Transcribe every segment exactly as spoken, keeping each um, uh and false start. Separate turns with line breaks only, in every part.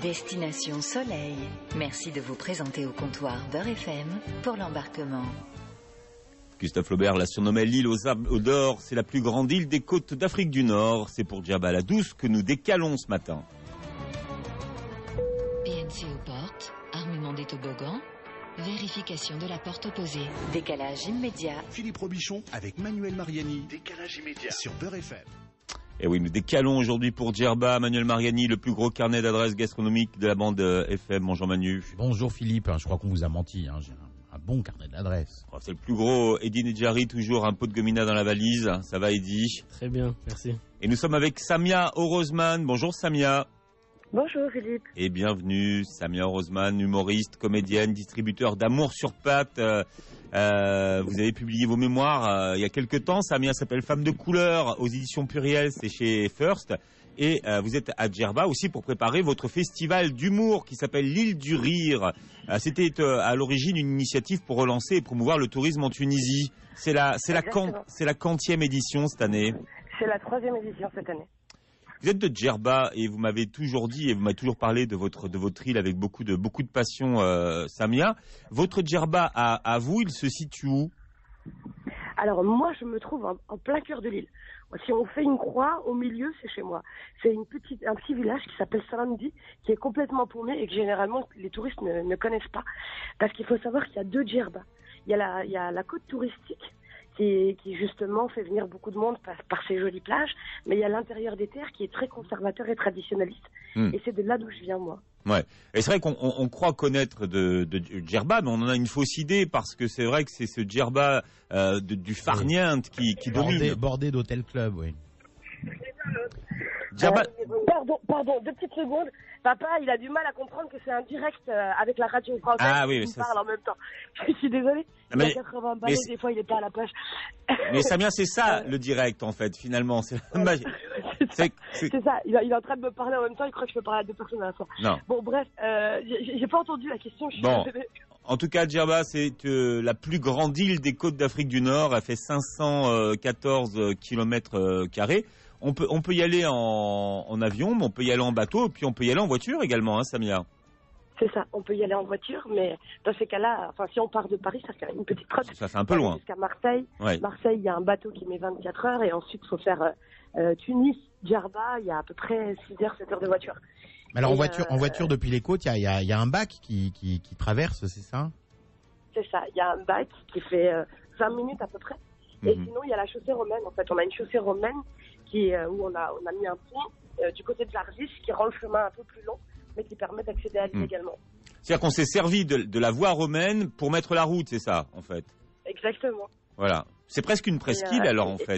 Destination Soleil. Merci de vous présenter au comptoir Beurre F M pour l'embarquement.
Gustave Flaubert la surnommait l'île aux arbres d'or. C'est la plus grande île des côtes d'Afrique du Nord. C'est pour Djerba la Douce que nous décalons ce matin.
P N C aux portes, armement des toboggans, vérification de la porte opposée. Décalage immédiat.
Philippe Robichon avec Manuel Mariani. Décalage immédiat sur Beurre F M.
Et oui, nous décalons aujourd'hui pour Djerba, Manuel Mariani, le plus gros carnet d'adresses gastronomiques de la bande F M. Bonjour Manu.
Bonjour Philippe, je crois qu'on vous a menti, hein. J'ai un, un bon carnet d'adresses.
Oh, c'est le plus gros, Eddy Nedjari, toujours un pot de gomina dans la valise. Ça va Eddy?
Très bien, merci.
Et nous sommes avec Samia Orozman. Bonjour Samia.
Bonjour Philippe.
Et bienvenue, Samia Orozman, humoriste, comédienne, distributeur d'Amour sur Pâte. Euh, euh, vous avez publié vos mémoires euh, il y a quelques temps. Samia s'appelle Femme de couleur aux éditions Pluriel, c'est chez First. Et euh, vous êtes à Djerba aussi pour préparer votre festival d'humour qui s'appelle l'île du rire. Euh, c'était euh, à l'origine une initiative pour relancer et promouvoir le tourisme en Tunisie. C'est la, c'est la, can, c'est la quantième édition cette année.
C'est la troisième édition cette année.
Vous êtes de Djerba et vous m'avez toujours dit et vous m'avez toujours parlé de votre de votre île avec beaucoup de beaucoup de passion, euh, Samia. Votre Djerba à, à vous, il se situe où?
Alors moi, je me trouve en, en plein cœur de l'île. Si on fait une croix, au milieu, c'est chez moi. C'est une petite, un petit village qui s'appelle Salamdi, qui est complètement paumé et que généralement les touristes ne, ne connaissent pas. Parce qu'il faut savoir qu'il y a deux Djerba. Il y a la, il y a la côte touristique, qui, qui justement fait venir beaucoup de monde par, par ses jolies plages, mais il y a l'intérieur des terres qui est très conservateur et traditionnaliste. Mmh. Et c'est de là d'où je viens, moi.
Ouais. Et c'est vrai qu'on on, on croit connaître de, de, de Djerba, mais on en a une fausse idée parce que c'est vrai que c'est ce Djerba euh, de, du Farniente qui, qui
bordé,
domine.
Bordé d'hôtel club, oui.
Djerba...
Euh, pardon, pardon, deux petites secondes. Papa, il a du mal à comprendre que c'est un direct euh, avec la radio française
ah, oui,
qui
ça,
parle en même temps. Je suis désolée. Il
mais,
a quatre-vingts balais, des fois il est pas à la page.
Mais Samia, c'est ça le direct en fait, finalement. C'est,
ouais,
c'est,
c'est... c'est ça, il, a, il est en train de me parler en même temps, il croit que je peux parler à deux personnes à la fois.
Non.
Bon, bref, euh, j'ai, j'ai pas entendu la question. Je suis
bon.
désolée.
En tout cas, Djerba, c'est euh, la plus grande île des côtes d'Afrique du Nord. Elle fait cinq cent quatorze kilomètres carrés. On peut, on peut y aller en, en avion, mais on peut y aller en bateau, et puis on peut y aller en voiture également, hein, Samia.
C'est ça, on peut y aller en voiture, mais dans ces cas-là, enfin, si on part de Paris, ça fait une petite trotte.
Ça fait un peu loin.
Jusqu'à Marseille.
Ouais.
Marseille, il y a un bateau qui met vingt-quatre heures, et ensuite, il faut faire euh, Tunis, Djerba, il y a à peu près six heures, sept heures de voiture.
Mais alors,
et
en voiture,
euh,
en voiture depuis les côtes, il y a, y, a, y a un bac qui, qui, qui traverse, c'est ça?
C'est ça, il y a un bac qui fait euh, vingt minutes à peu près. Et
Mm-hmm.
sinon, il y a la chaussée romaine, en fait. On a une chaussée romaine qui, euh, où on a, on a mis un pont euh, du côté de l'Argis qui rend le chemin un peu plus long, mais qui permet d'accéder à l'île
mm.
également.
C'est-à-dire qu'on s'est servi de, de la voie romaine pour mettre la route, c'est ça, en fait?
Exactement.
Voilà. C'est presque une presqu'île,
et, euh,
alors, en
et,
fait.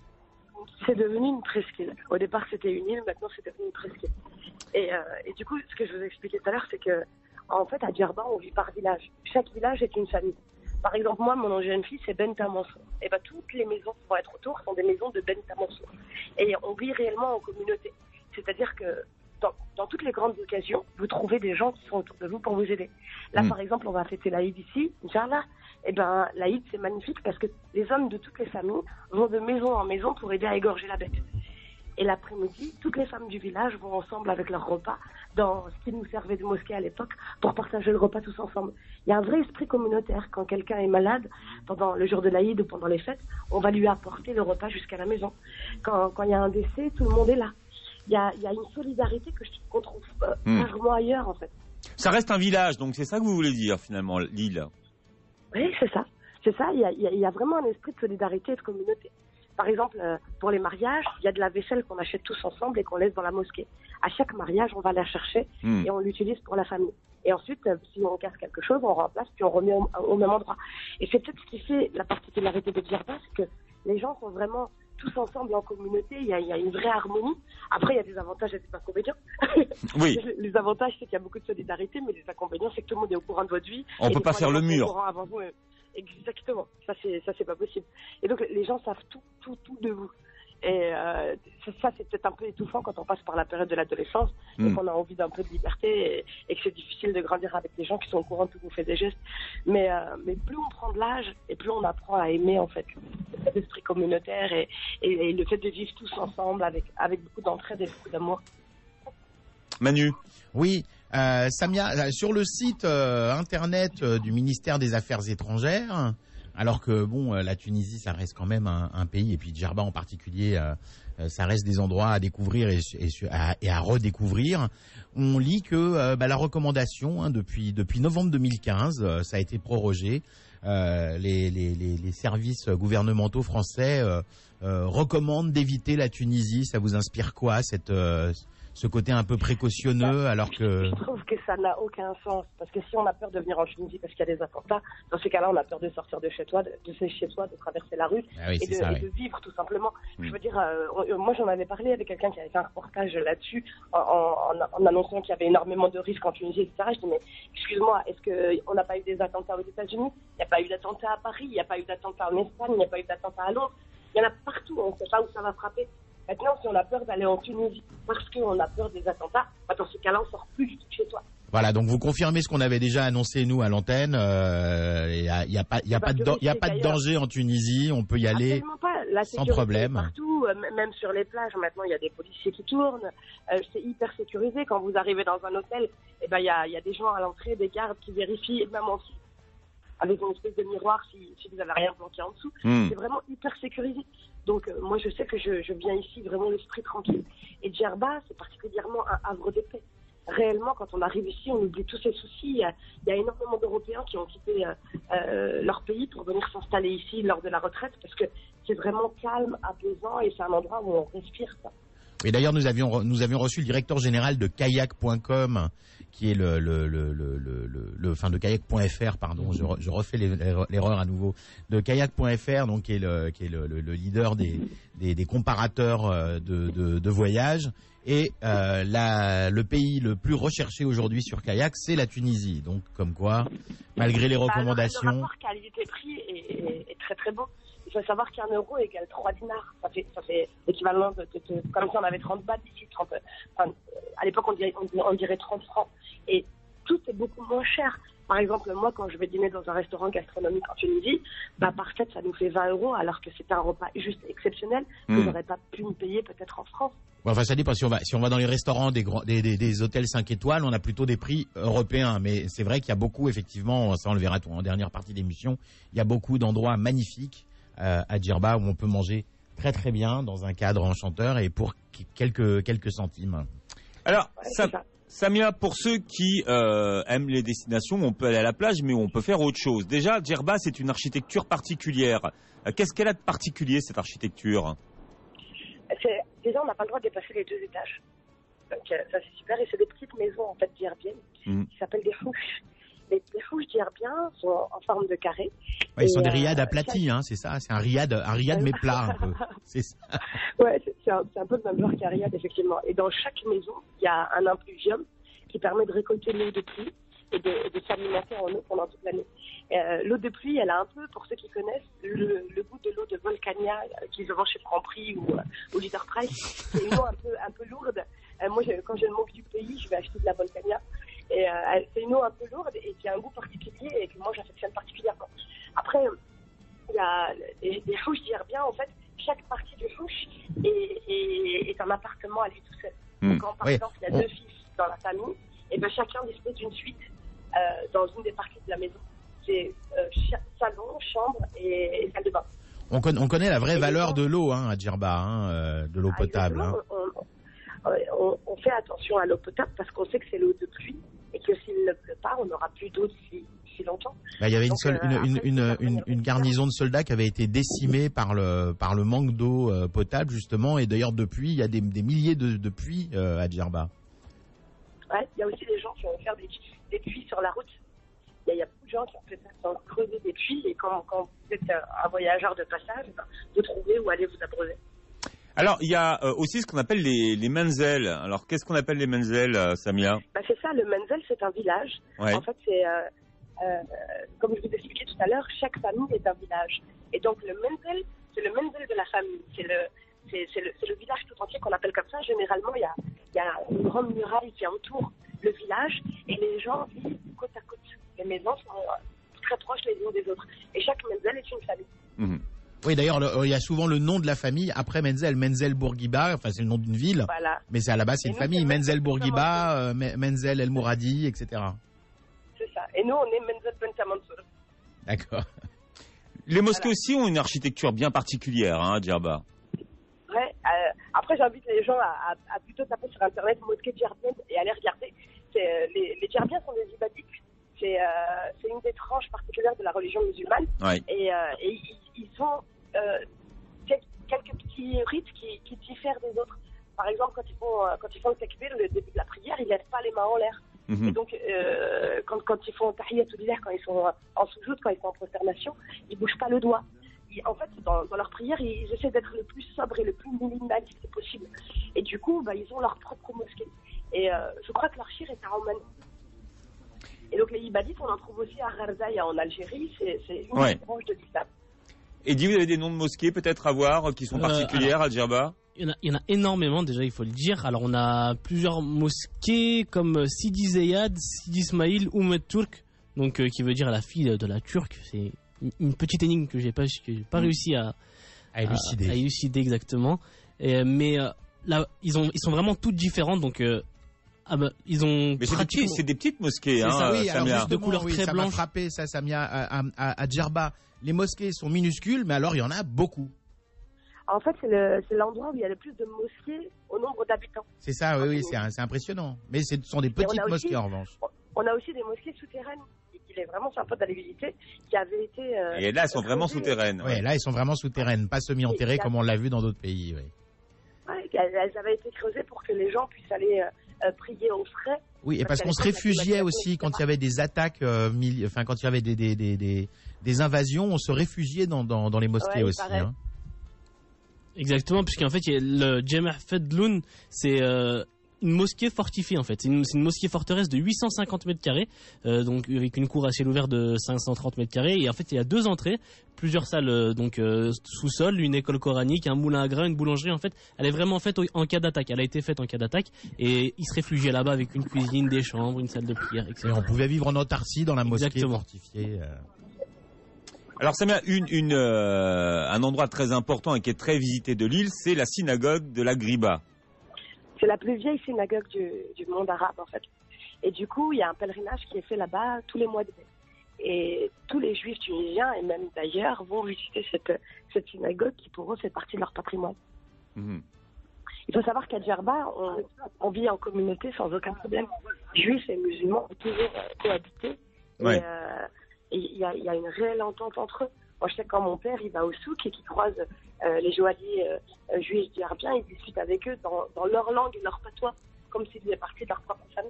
C'est devenu une presqu'île. Au départ, c'était une île, maintenant, c'est devenu une presqu'île. Et, euh, et du coup, ce que je vous ai expliqué tout à l'heure, c'est que, en fait, à Djerba, on vit par village. Chaque village est une famille. Par exemple, moi, mon nom de jeune fille, c'est Benta Mansour. Et ben, toutes les maisons qui vont être autour sont des maisons de Benta Mansour. Et on vit réellement en communauté. C'est-à-dire que dans, dans toutes les grandes occasions, vous trouvez des gens qui sont autour de vous pour vous aider. Là, mmh. par exemple, on va fêter l'Aïd ici, Inch'Allah. Et ben, l'Aïd, c'est magnifique parce que les hommes de toutes les familles vont de maison en maison pour aider à égorger la bête. Et l'après-midi, toutes les femmes du village vont ensemble avec leur repas dans ce qui nous servait de mosquée à l'époque pour partager le repas tous ensemble. Il y a un vrai esprit communautaire. Quand quelqu'un est malade, pendant le jour de l'Aïd ou pendant les fêtes, on va lui apporter le repas jusqu'à la maison. Quand, quand il y a un décès, tout le monde est là. Il y a, il y a une solidarité que je, qu'on trouve euh, mmh. rarement ailleurs, en fait.
Ça reste un village, donc c'est ça que vous voulez dire, finalement, l'île?
Oui, c'est ça. C'est ça. Il y a, il y a, il y a vraiment un esprit de solidarité et de communauté. Par exemple, euh, pour les mariages, il y a de la vaisselle qu'on achète tous ensemble et qu'on laisse dans la mosquée. À chaque mariage, on va la chercher mmh. et on l'utilise pour la famille. Et ensuite, euh, si on casse quelque chose, on remplace puis on remet au, au même endroit. Et c'est peut-être ce qui fait la particularité de Djerba, c'est que les gens sont vraiment tous ensemble en communauté. Il y a, il y a une vraie harmonie. Après, il y a des avantages et des inconvénients.
Oui.
Les avantages, c'est qu'il y a beaucoup de solidarité, mais les inconvénients, c'est que tout le monde est au courant de votre vie.
On peut pas faire le mur.
Avant vous, euh, Exactement, ça c'est ça c'est pas possible. Et donc les gens savent tout tout tout de vous. Et euh, ça c'est peut-être un peu étouffant quand on passe par la période de l'adolescence mmh. et qu'on a envie d'un peu de liberté et, et que c'est difficile de grandir avec des gens qui sont au courant de tout vous fait des gestes. Mais euh, mais plus on prend de l'âge et plus on apprend à aimer en fait cet esprit communautaire et, et, et le fait de vivre tous ensemble avec avec beaucoup d'entraide et beaucoup d'amour.
Manu.
Oui, euh, Samia, sur le site euh, internet euh, du ministère des Affaires étrangères, alors que bon, euh, la Tunisie, ça reste quand même un, un pays, et puis Djerba en particulier, euh, euh, ça reste des endroits à découvrir et, et, à, et à redécouvrir. On lit que euh, bah, la recommandation, hein, depuis depuis novembre deux mille quinze, euh, ça a été prorogé. Euh, les, les, les, les services gouvernementaux français euh, euh, recommandent d'éviter la Tunisie. Ça vous inspire quoi, cette euh, ce côté un peu précautionneux, alors que...
Je trouve que ça n'a aucun sens, parce que si on a peur de venir en Tunisie parce qu'il y a des attentats, dans ces cas-là, on a peur de sortir de chez toi, de, de chez toi, de traverser la rue
ah oui,
et, de,
ça,
et
oui.
de vivre tout simplement.
Mmh.
Je veux dire, euh, on, moi j'en avais parlé avec quelqu'un qui avait fait un reportage là-dessus, en, en, en annonçant qu'il y avait énormément de risques en Tunisie, et cetera. Je dis, mais excuse-moi, est-ce qu'on n'a pas eu des attentats aux États-Unis? Il n'y a pas eu d'attentats à Paris, il n'y a pas eu d'attentats en Espagne, il n'y a pas eu d'attentats à Londres. Il y en a partout, on ne sait pas où ça va frapper. Maintenant, si on a peur d'aller en Tunisie parce qu'on a peur des attentats, bah dans ce cas-là, on sort plus du tout de chez toi.
Voilà, donc vous confirmez ce qu'on avait déjà annoncé, nous, à l'antenne. Il euh, n'y a, y a pas, y a pas, de, y a pas de danger en Tunisie, on peut y aller
Absolument pas. La
sans problème.
Partout, euh, même sur les plages, maintenant, il y a des policiers qui tournent. Euh, c'est hyper sécurisé. Quand vous arrivez dans un hôtel, eh ben, il y a, y a des gens à l'entrée, des gardes qui vérifient, même en dessous, avec une espèce de miroir si, si vous n'avez rien planqué en dessous. Mmh. C'est vraiment hyper sécurisé. Donc, euh, moi, je sais que je, je viens ici vraiment l'esprit tranquille. Et Djerba, c'est particulièrement un havre de paix. Réellement, quand on arrive ici, on oublie tous ces soucis. Il y a, il y a énormément d'Européens qui ont quitté euh, euh, leur pays pour venir s'installer ici lors de la retraite parce que c'est vraiment calme, apaisant et c'est un endroit où on respire, quoi.
Et d'ailleurs, nous avions nous avions reçu le directeur général de kayak point com, qui est le le le le le, le enfin de kayak point f r, pardon, je, je refais l'erreur à nouveau, de kayak point f r, donc qui est le qui est le, le, le leader des, des des comparateurs de de, de voyage. Et euh, la, le pays le plus recherché aujourd'hui sur kayak, c'est la Tunisie. Donc, comme quoi, malgré les recommandations...
Bah, le rapport qualité-prix est, est, est très très bon. Il faut savoir qu'un euro égale trois dinars. Ça fait, ça fait l'équivalent de, de, de... Comme si on avait trente bahts ici. trente, enfin, à l'époque, on dirait, on, on dirait trente francs. Et tout est beaucoup moins cher. Par exemple, moi, quand je vais dîner dans un restaurant gastronomique en Tunisie, bah, par tête, ça nous fait vingt euros, alors que c'était un repas juste exceptionnel que mmh. j'aurais pas pu me payer peut-être en France.
Bon, enfin, ça dépend. Si on va, si on va dans les restaurants des, grands, des, des, des hôtels cinq étoiles, on a plutôt des prix européens. Mais c'est vrai qu'il y a beaucoup, effectivement, ça on le verra en dernière partie d'émission, il y a beaucoup d'endroits magnifiques euh, à Djerba où on peut manger très très bien dans un cadre enchanteur et pour quelques, quelques centimes.
Alors,
ouais,
ça... Samia, pour ceux qui euh, aiment les destinations, on peut aller à la plage, mais on peut faire autre chose. Déjà, Djerba, c'est une architecture particulière. Euh, qu'est-ce qu'elle a de particulier, cette architecture?
c'est, Déjà, on n'a pas le droit de dépasser les deux étages. Donc, euh, ça, c'est super. Et c'est des petites maisons, en fait, djerbiennes, mmh. qui s'appellent des houches. Les, les houches djerbiens sont en forme de carré.
Ouais, ils sont euh, des riads aplatis, chaque... hein, c'est ça. C'est un riad, un riad mais plat, un peu. C'est ça.
Ouais, c'est, c'est, un, c'est un peu le même genre qu'un riad, effectivement. Et dans chaque maison, il y a un impluvium qui permet de récolter l'eau de pluie et de, et de s'alimenter en eau pendant toute l'année. Euh, l'eau de pluie, elle a un peu, pour ceux qui connaissent, le, le goût de l'eau de Volcania euh, qu'ils vendent chez Franprix ou euh, au Leader Price. C'est une eau un peu, un peu lourde. Euh, moi, je, quand je manque du pays, je vais acheter de la Volcania. Et euh, c'est une eau un peu lourde et qui a un goût particulier et que moi, j'affectionne particulièrement. Après, il y a les, les houches djerbiens, en fait, chaque partie du houche est, est, est un appartement à lui tout seul. Mmh. Donc, quand, par oui. exemple, il y a oh. deux fils dans la famille, et ben chacun dispose d'une suite euh, dans une des parties de la maison. C'est euh, salon, chambre et, et salle de bain.
On, con, on connaît la vraie et valeur de l'eau hein, à Djerba, hein, euh, de l'eau ah, potable. Hein.
On, on, on fait attention à l'eau potable parce qu'on sait que c'est l'eau de pluie et que s'il ne pleut pas, on n'aura plus d'eau d'ici, d'ici longtemps.
Bah, il y avait
Donc,
une, seule, euh, une, après, une, une, une, une garnison de soldats qui avait été décimée par le, par le manque d'eau euh, potable, justement. Et d'ailleurs, depuis, il y a des, des milliers de, de puits euh, à Djerba.
Ouais, il y a aussi des gens qui vont faire des, des puits sur la route. Il y, y a beaucoup de gens qui ont fait ça, creuser des puits. Et quand, quand vous êtes un voyageur de passage, ben, vous trouvez où aller vous abreuver.
Alors, il y a euh, aussi ce qu'on appelle les, les menzels. Alors, qu'est-ce qu'on appelle les menzels, euh, Samia?
Bah, c'est ça, le menzel, c'est un village. Ouais. En fait, c'est, euh, euh, comme je vous expliquais tout à l'heure, chaque famille est un village. Et donc, le menzel, c'est le menzel de la famille. C'est le, c'est, c'est le, c'est le village tout entier qu'on appelle comme ça. Généralement, il y a, il y a une grande muraille qui entoure le village et les gens vivent côte à côte. Les maisons sont très proches les unes des autres. Et chaque menzel est une famille.
Mmh.
Oui, d'ailleurs, le- il y a souvent le nom de la famille après Menzel, Menzel Bourguiba, enfin c'est le nom d'une ville,
Voilà.
mais c'est à la base c'est
Et
une
nous,
famille,
c'est
Menzel
exactement
Bourguiba, euh, Me- Menzel El Mouradi, et cetera.
C'est ça. Et nous, on est Menzel Benta Mansour.
D'accord.
Les mosquées
Voilà.
aussi ont une architecture bien particulière, hein, à Djerba.
Ouais, euh, après, j'invite les gens à, à, à plutôt taper sur Internet mosquée djerbienne et aller regarder. C'est, euh, les, les djerbiens sont des ibadiques. C'est, euh, c'est une des tranches particulières de la religion musulmane.
Ouais.
Et, euh, et ils, ils ont euh, quel- quelques petits rites qui, qui diffèrent des autres. Par exemple, quand ils font, euh, quand ils font le takbir, le début de la prière, ils ne lèvent pas les mains en l'air.
Mhm.
Et donc, euh, quand, quand ils font tahiyyatul lillah, quand ils sont en soujoud, quand ils sont en prosternation, ils ne bougent pas le doigt. Ils- en fait, dans, dans leur prière, ils essaient d'être le plus sobre et le plus minimaliste possible. Et du coup, bah, ils ont leur propre mosquée. Et euh, je crois que l'archir est à Oman. Et donc, les ibadites, on en trouve aussi à Gharzaï, en Algérie. C'est, c'est une
Ouais.
des branches de l'islam.
Eddie, vous avez des noms de mosquées peut-être à voir qui sont
Euh,
particulières à Djerba?
Il y, en a, il y en a énormément déjà, il faut le dire. Alors on a plusieurs mosquées comme Sidi Zeyad, Sidi Ismail, Oumed Turk, donc euh, qui veut dire la fille de la Turque. C'est une, une petite énigme que j'ai pas, que j'ai pas réussi à,
À élucider.
à, à élucider exactement. Et, euh, mais euh, là, ils ont, ils sont vraiment toutes différentes. Donc euh, ah bah, ils ont
Mais c'est des,
pratiquement-
petits- c'est des petites mosquées,
C'est
hein,
ça,
oui, alors
Samia.
justement,
de couleur
oui,
très
ça m'a
blanche.
frappé, ça, Samia, à, à, à Djerba. Les mosquées sont minuscules, mais alors il y en a beaucoup.
En fait, c'est, le, c'est l'endroit où il y a le plus de mosquées au nombre d'habitants.
C'est ça, oui, oui, c'est, un- c'est impressionnant. Mais ce sont des petites
on a aussi-
mosquées en revanche.
On a aussi des mosquées souterraines. Il est vraiment sympa d'aller visiter, qui avaient été... euh,
Et là, elles sont vraiment
creusées.
souterraines.
Ouais, là, ils sont vraiment souterraines, pas semi-enterrées
Oui,
comme on l'a vu dans d'autres pays. Oui,
Ouais, elles, elles avaient été creusées pour que les gens puissent aller euh, euh, prier aux frais.
oui et parce
Parce qu'à
qu'on se
l'époque, la
réfugiait
climatisation,
aussi quand
et cetera.
il y avait des attaques, euh, mili- enfin quand il y avait des, des, des, des, des invasions, on se réfugiait dans, dans, dans les mosquées
Ouais,
aussi.
pareil.
Hein.
Exactement, puisqu'en fait, il y a le Jama' Fedloun, c'est euh, une mosquée fortifiée en fait. C'est une, c'est une mosquée forteresse de huit cent cinquante mètres carrés, euh, donc avec une cour à ciel ouvert de cinq cent trente mètres carrés. Et en fait, il y a deux entrées, plusieurs salles euh, donc euh, sous-sol, une école coranique, un moulin à grains, une boulangerie. En fait, elle est vraiment faite au- en cas d'attaque. Elle a été faite en cas d'attaque, et ils se réfugiaient là-bas avec une cuisine, des chambres, une salle de prière, et
Et
cetera.
on pouvait vivre en autarcie dans la mosquée
Exactement.
fortifiée. euh.
Alors Samia, une, une, euh, un endroit très important et qui est très visité de l'île, c'est la synagogue de la Griba.
C'est la plus vieille synagogue du, du monde arabe, en fait. Et du coup, il y a un pèlerinage qui est fait là-bas tous les mois de mai. Et tous les juifs tunisiens, et même d'ailleurs, vont visiter cette, cette synagogue qui, pour eux, fait partie de leur patrimoine.
Mhm.
Il faut savoir qu'à Djerba, on, on vit en communauté sans aucun problème. Juifs et musulmans ont toujours euh, cohabité. Et
Ouais.
euh, et il y, a, il y a une réelle entente entre eux. Moi, je sais que quand mon père il va au souk et qu'il croise euh, les joailliers euh, juifs djerbiens, il discute avec eux dans, dans leur langue et leur patois, comme s'ils faisaient partie de leur propre famille.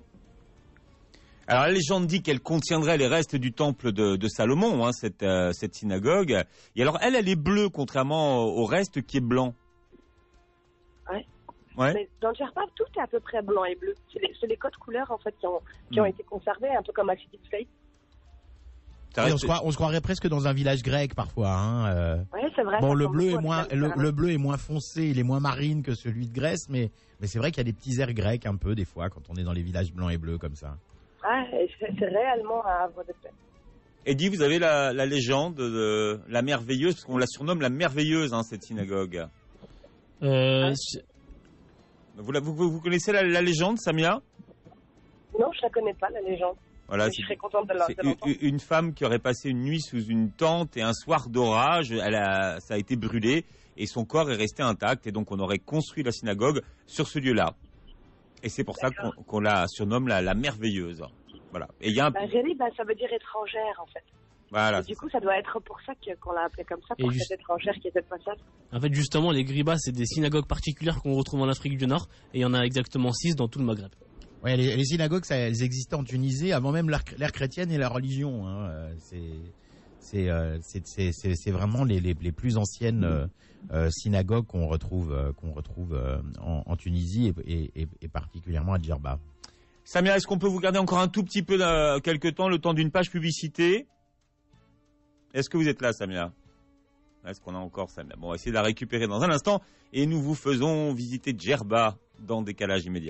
Alors la légende dit qu'elle contiendrait les restes du temple de, de Salomon, hein, cette, euh, cette synagogue. Et alors elle, elle est bleue, contrairement au reste qui est blanc.
Ouais.
Ouais.
Mais dans Djerba, tout est à peu près blanc et bleu. C'est les, c'est les codes couleurs en fait qui ont, qui ont
Mm.
été conservés, un peu comme à Sidi Slate.
Ça
Et on,
reste-
se croit- on se croirait presque dans un village grec parfois. Hein, euh.
Ouais, c'est vrai.
Bon,
ça
le
ressemble
bleu
beaucoup
est
à
moins,
l'Islam
le,
méditerranéen.
le bleu est moins foncé, il est moins marine que celui de Grèce, mais, mais c'est vrai qu'il y a des petits airs grecs un peu des fois quand on est dans les villages blancs et bleus comme ça.
Ouais, et c'est, c'est réellement à Havre de Paix.
Eddie, vous avez la, la légende de la merveilleuse, parce qu'on la surnomme la merveilleuse, hein, cette synagogue.
Euh,
Vous, la- vous, vous connaissez la, la légende, Samia?
Non, je la connais pas, la légende.
Voilà,
Mais
c'est
je serais contente de la-
c'est
de l'entendre.
une, une femme qui aurait passé une nuit sous une tente et un soir d'orage, elle a, ça a été brûlé et son corps est resté intact et donc on aurait construit la synagogue sur ce lieu-là. Et c'est pour ça qu'on, qu'on la surnomme la, la merveilleuse. Voilà. Et il y a un,
Bah, Géry, bah, ça veut dire étrangère, en fait.
voilà.
Et du coup, ça doit être pour ça que- qu'on l'a appelé comme ça,
Et
pour
juste-
cette étrangère qui était de passage.
En fait, justement, les gribas, c'est des synagogues particulières qu'on retrouve en Afrique du Nord, et il y en a exactement six dans tout le Maghreb.
Ouais, les, les synagogues, ça, elles existaient en Tunisie avant même l'ère, l'ère chrétienne et la religion. Hein. Euh, C'est, c'est, euh, c'est, c'est, c'est, c'est vraiment les, les, les plus anciennes euh, euh, synagogues qu'on retrouve, euh, qu'on retrouve euh, en, en Tunisie et, et, et particulièrement à Djerba.
Samia, est-ce qu'on peut vous garder encore un tout petit peu, euh, quelque temps, le temps d'une page publicité? Est-ce que vous êtes là, Samia? Est-ce qu'on a encore Samia? Bon, on va essayer de la récupérer dans un instant et nous vous faisons visiter Djerba dans Décalage immédiat.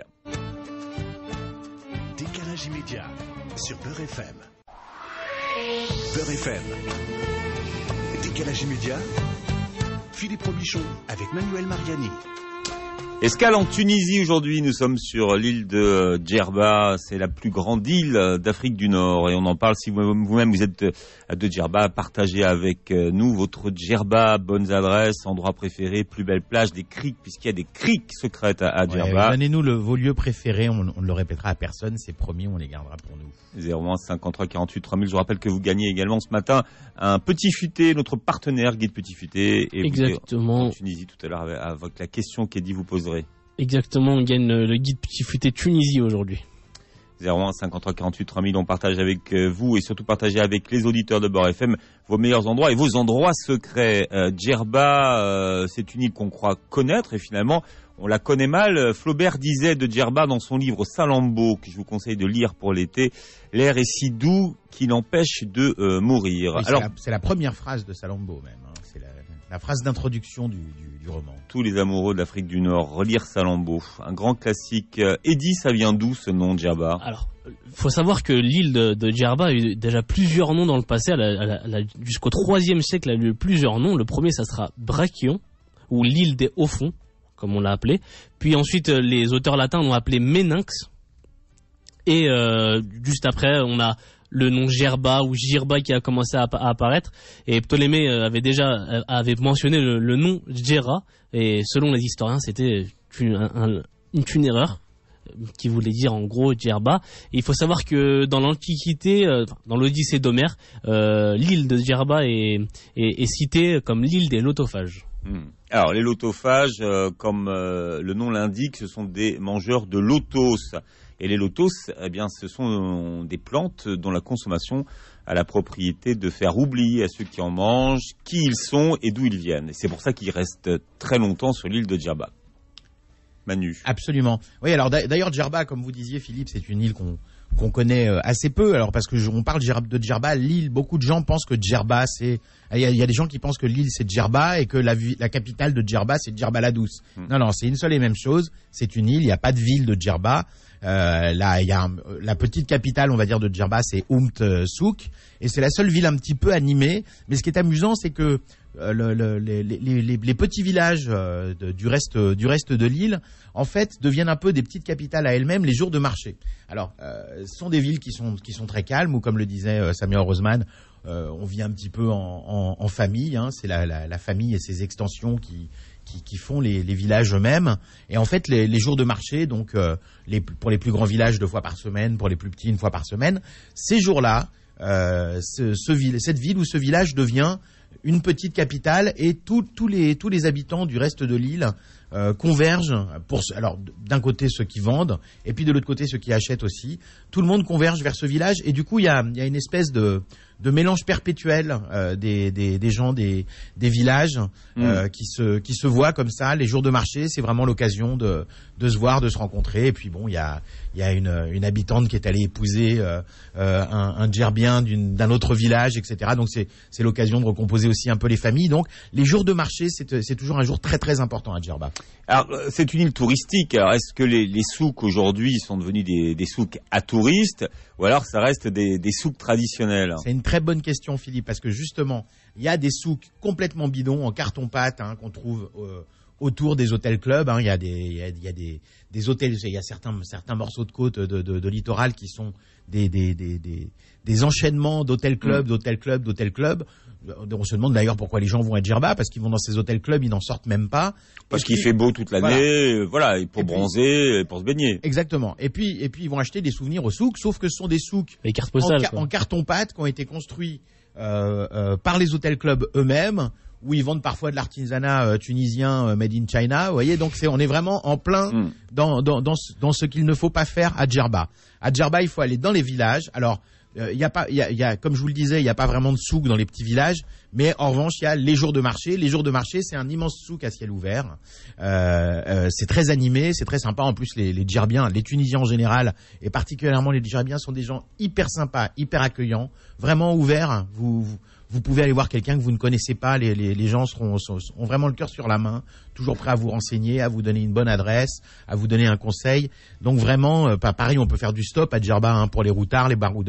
Décalage immédiat sur Beurre F M. Beurre F M. Décalage immédiat Philippe Robichon avec Manuel Mariani.
Escale en Tunisie aujourd'hui, nous sommes sur l'île de Djerba, c'est la plus grande île d'Afrique du Nord et on en parle. Si vous-même vous êtes de Djerba, partagez avec nous votre Djerba, bonnes adresses, endroits préférés, plus belles plages, des criques, puisqu'il y a des criques secrètes à, à Djerba.
Ouais, donnez-nous le, vos lieux préférés, on, on ne le répétera à personne, c'est promis, on les gardera pour nous.
zéro un cinquante-trois quarante-huit trois mille, je vous rappelle que vous gagnez également ce matin un Petit Futé, notre partenaire Guide Petit Futé. Et
exactement.
Vous, en Tunisie tout à l'heure avec la question qu'Eddie vous poserait.
Exactement, on gagne le guide Petit Futé Tunisie aujourd'hui.
zéro un cinquante-trois quarante-huit trois mille, on partage avec vous et surtout partagez avec les auditeurs de Beurre F M vos meilleurs endroits et vos endroits secrets. Euh, Djerba, euh, c'est une île qu'on croit connaître et finalement on la connaît mal. Flaubert disait de Djerba dans son livre Salammbô, que je vous conseille de lire pour l'été, l'air est si doux qu'il empêche de euh, mourir.
Oui,
Alors,
c'est, la, c'est la première phrase de Salammbô même, hein. C'est la, la phrase d'introduction du, du, du roman.
Tous les amoureux de l'Afrique du Nord, relire Salammbô, un grand classique. Eddie, ça vient d'où ce nom Djerba?
Alors, faut savoir que l'île de, de Djerba a eu déjà plusieurs noms dans le passé. Elle a, elle a, elle a, jusqu'au troisième siècle, elle a eu plusieurs noms. Le premier, ça sera Brachion, ou l'île des hauts fonds, comme on l'a appelé. Puis ensuite, les auteurs latins l'ont appelé Méninx. Et euh, juste après, on a le nom Djerba ou Djirba qui a commencé à, à apparaître. Et Ptolémée avait déjà avait mentionné le, le nom Djera. Et selon les historiens, c'était une, un, une, une erreur qui voulait dire en gros Djerba. Et il faut savoir que dans l'Antiquité, euh, dans l'Odyssée d'Homère, euh, l'île de Djerba est, est, est citée comme l'île des lotophages.
Alors, les lotophages, euh, comme euh, le nom l'indique, ce sont des mangeurs de lotos. Et les lotos, eh bien, ce sont des plantes dont la consommation a la propriété de faire oublier à ceux qui en mangent qui ils sont et d'où ils viennent. Et c'est pour ça qu'ils restent très longtemps sur l'île de Djerba. Manu.
Absolument. Oui, alors d'ailleurs, Djerba, comme vous disiez, Philippe, c'est une île qu'on qu'on connaît assez peu. Alors parce que je, on parle de Djerba, l'île. Beaucoup de gens pensent que Djerba, c'est il y, a, il y a des gens qui pensent que l'île c'est Djerba et que la, la capitale de Djerba c'est Djerba la Douce. Hmm. Non, non, c'est une seule et même chose. C'est une île. Il n'y a pas de ville de Djerba. Euh, là, il y a un, la petite capitale, on va dire, de Djerba, c'est Oumt Souk, et c'est la seule ville un petit peu animée. Mais ce qui est amusant, c'est que euh, le, le, les, les, les, les petits villages euh, de, du reste du reste de l'île, en fait, deviennent un peu des petites capitales à elles-mêmes les jours de marché. Alors, euh, ce sont des villes qui sont qui sont très calmes, ou comme le disait euh, Samuel Rosman, euh, on vit un petit peu en, en, en famille. Hein, c'est la, la, la famille et ses extensions qui Qui, qui font les, les villages eux-mêmes. Et en fait, les, les jours de marché, donc euh, les, pour les plus grands villages deux fois par semaine, pour les plus petits une fois par semaine, ces jours-là, euh, ce, ce ville, cette ville ou ce village devient une petite capitale et tous tous les tous les habitants du reste de l'île euh, convergent pour alors d'un côté ceux qui vendent et puis de l'autre côté ceux qui achètent aussi. Tout le monde converge vers ce village et du coup il y a il y a une espèce de de mélange perpétuel euh, des, des des gens des des villages euh, mmh. qui se qui se voient comme ça. Les jours de marché, c'est vraiment l'occasion de de se voir, de se rencontrer. Et puis bon, il y a il y a une une habitante qui est allée épouser euh, euh, un, un Djerbien d'une d'un autre village, et cetera. Donc c'est c'est l'occasion de recomposer aussi un peu les familles. Donc les jours de marché, c'est c'est toujours un jour très très important à Djerba.
Alors c'est une île touristique. Alors est-ce que les les souks aujourd'hui sont devenus des des souks à touristes ou alors ça reste des des souks traditionnels?
C'est une très bonne question, Philippe, parce que justement, il y a des souks complètement bidons en carton-pâte hein, qu'on trouve euh, autour des hôtels-clubs. Hein. Il y a des, il y a, il y a des, des hôtels, il y a certains, certains morceaux de côte de, de, de littoral qui sont des, des, des, des, des enchaînements d'hôtels-clubs, mmh. d'hôtels-clubs, d'hôtels-clubs. On se demande d'ailleurs pourquoi les gens vont à Djerba, parce qu'ils vont dans ces hôtels-clubs, ils n'en sortent même pas.
Parce qu'il fait beau toute l'année, voilà, voilà et pour et bronzer, puis, pour se baigner.
Exactement. Et puis, et puis ils vont acheter des souvenirs au souk, sauf que ce sont des souks
les cartes postales,
en, en carton-pâte qui ont été construits euh, euh, par les hôtels-clubs eux-mêmes, où ils vendent parfois de l'artisanat euh, tunisien euh, made in China. Vous voyez, donc c'est, on est vraiment en plein mm. dans, dans, dans, dans ce qu'il ne faut pas faire à Djerba. À Djerba, il faut aller dans les villages. Alors, il euh, y a pas, il y a, y a, comme je vous le disais, il n'y a pas vraiment de souk dans les petits villages, mais en revanche, il y a les jours de marché. Les jours de marché, c'est un immense souk à ciel ouvert. Euh, euh, c'est très animé, c'est très sympa. En plus, les, les Djerbiens, les Tunisiens en général, et particulièrement les Djerbiens, sont des gens hyper sympas, hyper accueillants, vraiment ouverts. Vous, vous, vous pouvez aller voir quelqu'un que vous ne connaissez pas. Les, les, les gens seront, sont, ont vraiment le cœur sur la main, toujours prêts à vous renseigner, à vous donner une bonne adresse, à vous donner un conseil. Donc vraiment, euh, pareil, on peut faire du stop à Djerba hein, pour les routards, les baroudeurs.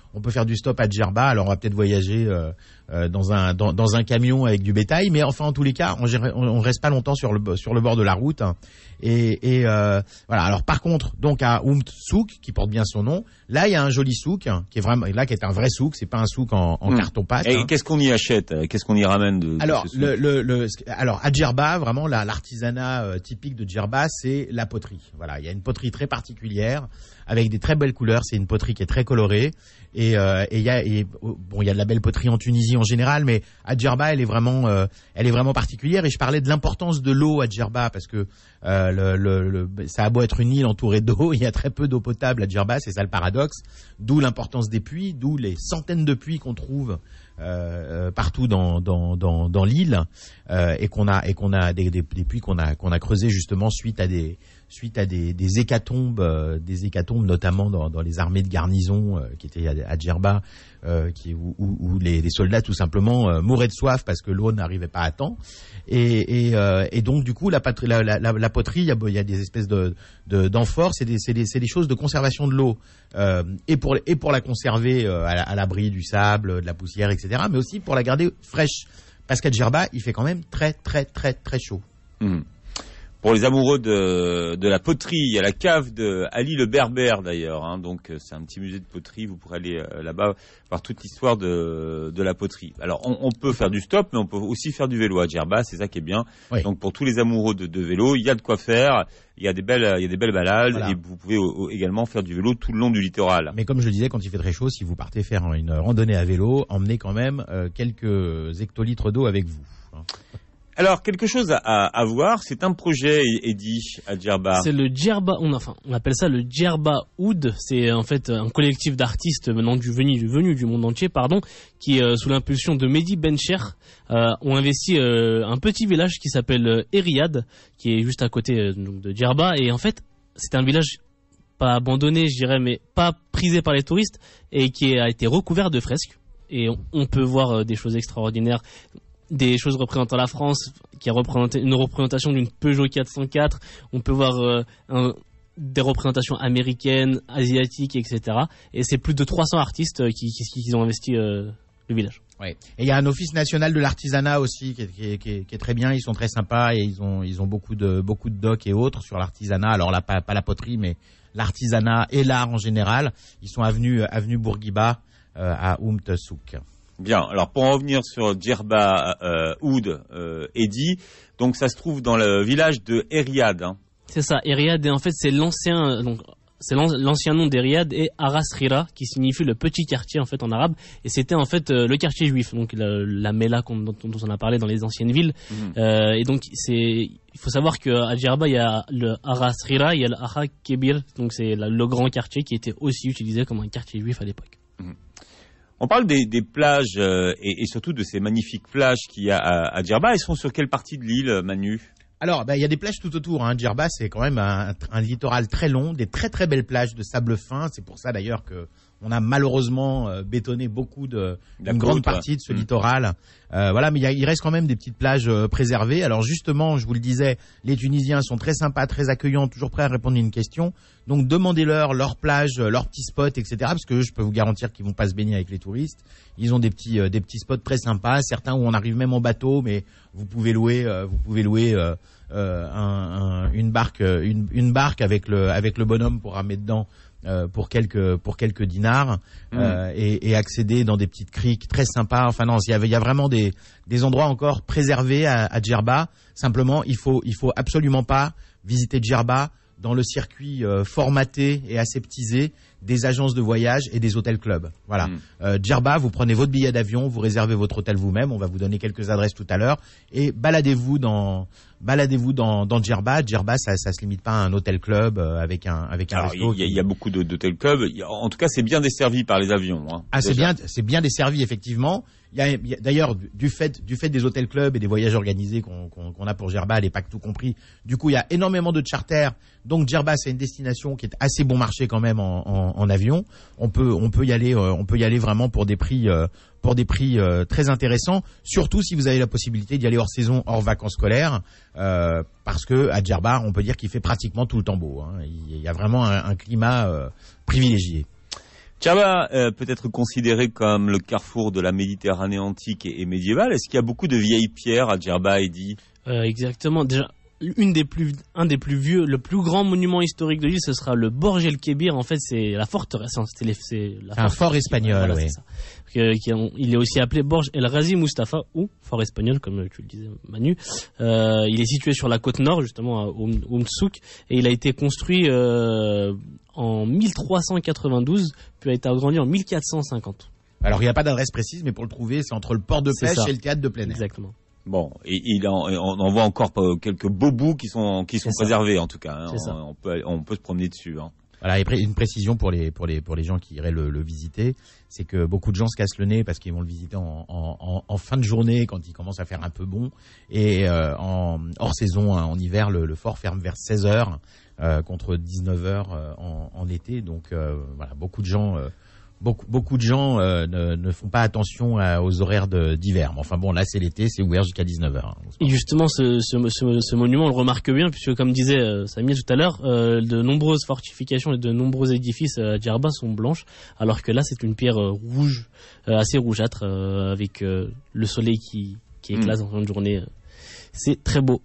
on peut faire du stop à Djerba. Alors on va peut-être voyager euh, euh, dans un dans, dans un camion avec du bétail, mais enfin en tous les cas, on, on reste pas longtemps sur le sur le bord de la route. Hein. Et, et euh, voilà. Alors par contre, donc à Oum Souk, qui porte bien son nom, là il y a un joli souk hein, qui est vraiment là qui est un vrai souk, c'est pas un souk en, en mmh. carton pâte.
Et
hein.
qu'est-ce qu'on y achète? Qu'est-ce qu'on y ramène de, de
Alors
ce
le, le, le alors à Djerba, vraiment la, l'artisanat euh, typique de Djerba, c'est la poterie. Voilà, il y a une poterie très particulière avec des très belles couleurs. C'est une poterie qui est très colorée. Et euh, et il y a et, bon il y a de la belle poterie en Tunisie en général, mais à Djerba elle est vraiment euh, elle est vraiment particulière. Et je parlais de l'importance de l'eau à Djerba parce que euh, le, le, le, ça a beau être une île entourée d'eau, il y a très peu d'eau potable à Djerba, c'est ça le paradoxe. D'où l'importance des puits, d'où les centaines de puits qu'on trouve euh, partout dans dans dans, dans l'île euh, et qu'on a et qu'on a des, des, des puits qu'on a qu'on a creusés justement suite à des suite à des, des hécatombes, euh, des hécatombes notamment dans, dans les armées de garnison euh, qui étaient à, à Djerba, euh, qui, où, où les, les soldats tout simplement euh, mouraient de soif parce que l'eau n'arrivait pas à temps. Et, et, euh, et donc du coup la, patrie, la, la, la poterie, il y a, il y a des espèces de, de d'amphores, c'est des, c'est des, c'est des choses de conservation de l'eau euh, et pour et pour la conserver euh, à, à l'abri du sable, de la poussière, et cetera. Mais aussi pour la garder fraîche parce qu'à Djerba il fait quand même très très très très chaud.
Mmh. Pour les amoureux de, de la poterie, il y a la cave de Ali le Berbère d'ailleurs, hein, donc c'est un petit musée de poterie, vous pourrez aller euh, là-bas voir toute l'histoire de, de la poterie. Alors on, on peut faire du stop, mais on peut aussi faire du vélo à Djerba, c'est ça qui est bien. Oui. Donc pour tous les amoureux de, de vélo, il y a de quoi faire, il y a des belles, il y a des belles balades, voilà. Et vous pouvez o- également faire du vélo tout le long du littoral.
Mais comme je le disais, quand il fait très chaud, si vous partez faire une randonnée à vélo, emmenez quand même euh, quelques hectolitres d'eau avec vous. Hein.
Alors, quelque chose à, à, à voir, c'est un projet, Eddy, à Djerba.
C'est le Djerba, on, enfin, on appelle ça le Djerba Oud. C'est en fait un collectif d'artistes venant du, venu, du, venu du monde entier, pardon, qui, euh, sous l'impulsion de Mehdi Bencher, euh, ont investi euh, un petit village qui s'appelle euh, Eriad, qui est juste à côté euh, donc, de Djerba. Et en fait, c'est un village pas abandonné, je dirais, mais pas prisé par les touristes, et qui a été recouvert de fresques. Et on, on peut voir euh, des choses extraordinaires. Des choses représentant la France, qui a représenté une représentation d'une Peugeot quatre cent quatre. On peut voir euh, un, des représentations américaines, asiatiques, et cetera. Et c'est plus de trois cents artistes qui, qui, qui ont investi euh, le village.
Ouais. Et il y a un office national de l'artisanat aussi qui est, qui, est, qui, est, qui est très bien. Ils sont très sympas et ils ont ils ont beaucoup de beaucoup de docs et autres sur l'artisanat. Alors là, pas, pas la poterie, mais l'artisanat et l'art en général. Ils sont avenue avenue Bourguiba euh, à Oum Souk.
Bien, alors pour en revenir sur Djerba euh, Oud, euh, Eddy, donc ça se trouve dans le village de Eriad. Hein.
C'est ça, Eriad, et en fait c'est l'ancien, donc c'est l'ancien nom d'Eriad et Aras Rira, qui signifie le petit quartier en fait en arabe, et c'était en fait euh, le quartier juif, donc la, la Mela dont, dont on a parlé dans les anciennes villes. Mmh. Euh, et donc c'est, il faut savoir qu'à Djerba il y a le Aras Rira, il y a le Aha Kebir, donc c'est la, le grand quartier qui était aussi utilisé comme un quartier juif à l'époque.
Mmh. On parle des, des plages euh, et, et surtout de ces magnifiques plages qu'il y a à, à Djerba. Elles sont sur quelle partie de l'île, Manu ?
Alors, bah, il y a des plages tout autour. Hein. Djerba, c'est quand même un, un littoral très long, des très très belles plages de sable fin. C'est pour ça d'ailleurs que on a malheureusement euh, bétonné beaucoup de
La
une
côte,
grande partie de ce mmh. littoral. Euh, voilà, mais il, y a, il reste quand même des petites plages euh, préservées. Alors justement, je vous le disais, les Tunisiens sont très sympas, très accueillants, toujours prêts à répondre à une question. Donc demandez-leur leur plage, leurs petits spots, et cetera. Parce que je peux vous garantir qu'ils vont pas se baigner avec les touristes. Ils ont des petits euh, des petits spots très sympas, certains où on arrive même en bateau, mais vous pouvez louer euh, vous pouvez louer euh, euh, un, un, une barque une, une barque avec le avec le bonhomme pour ramener dedans. Euh, pour quelques pour quelques dinars mmh. euh, et, et accéder dans des petites criques très sympas. Enfin non, il y a, il y a vraiment des des endroits encore préservés à, à Djerba. Simplement, il faut il faut absolument pas visiter Djerba dans le circuit euh, formaté et aseptisé des agences de voyage et des hôtels clubs. Voilà. Mmh. Euh, Djerba, vous prenez votre billet d'avion, vous réservez votre hôtel vous-même. On va vous donner quelques adresses tout à l'heure et baladez-vous dans baladez-vous dans dans Djerba. Djerba, ça ça se limite pas à un hôtel club euh, avec un avec un
Alors,
resto.
Il y, qui... y a beaucoup de, d'hôtels clubs. En tout cas, c'est bien desservi par les avions. Hein,
ah, c'est bien c'est bien desservi effectivement. Il y a, il y a d'ailleurs du fait du fait des hôtels clubs et des voyages organisés qu'on, qu'on, qu'on a pour Djerba, les packs tout compris. Du coup, il y a énormément de charters. Donc Djerba, c'est une destination qui est assez bon marché quand même en, en, en avion. On peut on peut y aller euh, on peut y aller vraiment pour des prix euh, pour des prix euh, très intéressants. Surtout si vous avez la possibilité d'y aller hors saison, hors vacances scolaires, euh, parce que à Djerba, on peut dire qu'il fait pratiquement tout le temps beau. Hein. Il y a vraiment un, un climat euh, privilégié.
Djerba euh, peut être considéré comme le carrefour de la Méditerranée antique et, et médiévale. Est-ce qu'il y a beaucoup de vieilles pierres à Djerba, Eddy?
Euh, exactement. Déjà, une des plus, un des plus vieux, le plus grand monument historique de l'île, ce sera le Borj el Kébir. En fait, c'est la forteresse. C'est, les, c'est la
un fort espagnol,
voilà,
oui.
C'est ça. Que, qui, on, il est aussi appelé Borj el Ghazi Mustafa ou fort espagnol, comme tu le disais, Manu. Euh, il est situé sur la côte nord, justement, à Oum, Oumtsouk, et il a été construit euh, en mille trois cent quatre-vingt-douze, puis a été agrandi en mille quatre cent cinquante.
Alors, il n'y a pas d'adresse précise, mais pour le trouver, c'est entre le port de pêche et le théâtre de plein air.
Exactement.
Bon, et il en, on en voit encore quelques beaux bouts qui sont qui sont
C'est
préservés
ça.
en tout cas. Hein.
C'est ça.
On, on peut on peut se promener dessus. Hein.
Voilà, et une précision pour les pour les pour les gens qui iraient le, le visiter, c'est que beaucoup de gens se cassent le nez parce qu'ils vont le visiter en, en, en fin de journée quand il commence à faire un peu bon, et euh, en hors saison, hein, en hiver, le, le fort ferme vers seize heures euh, contre dix-neuf heures euh, en, en été. Donc euh, voilà, beaucoup de gens euh, Beaucoup, beaucoup de gens euh, ne, ne font pas attention à, aux horaires de, d'hiver. Mais enfin bon, là c'est l'été, c'est ouvert jusqu'à dix-neuf heures. Hein,
et justement, ce, ce, ce, ce monument, on le remarque bien, puisque comme disait euh, Samia tout à l'heure, euh, de nombreuses fortifications et de nombreux édifices à Djerba sont blanches, alors que là c'est une pierre euh, rouge, euh, assez rougeâtre, euh, avec euh, le soleil qui, qui éclate mmh. en fin de journée. C'est très beau.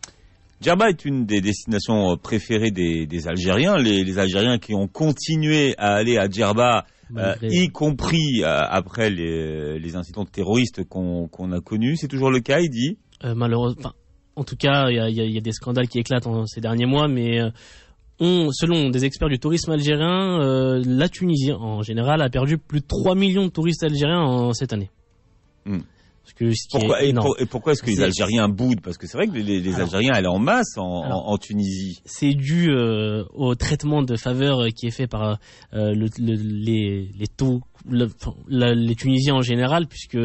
Djerba est une des destinations préférées des, des Algériens. Les, les Algériens qui ont continué à aller à Djerba, euh, y compris euh, après les, les incidents terroristes qu'on, qu'on a connus. C'est toujours le cas, il dit
euh, Malheureusement, en tout cas, il y a, y, a, y a des scandales qui éclatent en, ces derniers mois, mais euh, on, selon des experts du tourisme algérien, euh, la Tunisie, en général, a perdu plus de trois millions de touristes algériens en, cette année.
Mm.
Parce que, ce qui
pourquoi,
est
et, pour, et pourquoi est-ce que c'est... les Algériens boudent? Parce que c'est vrai que les, les alors, Algériens allaient en masse en, alors, en Tunisie.
C'est dû euh, au traitement de faveur qui est fait par euh, le, le, les, les taux, le, la, les Tunisiens en général, puisque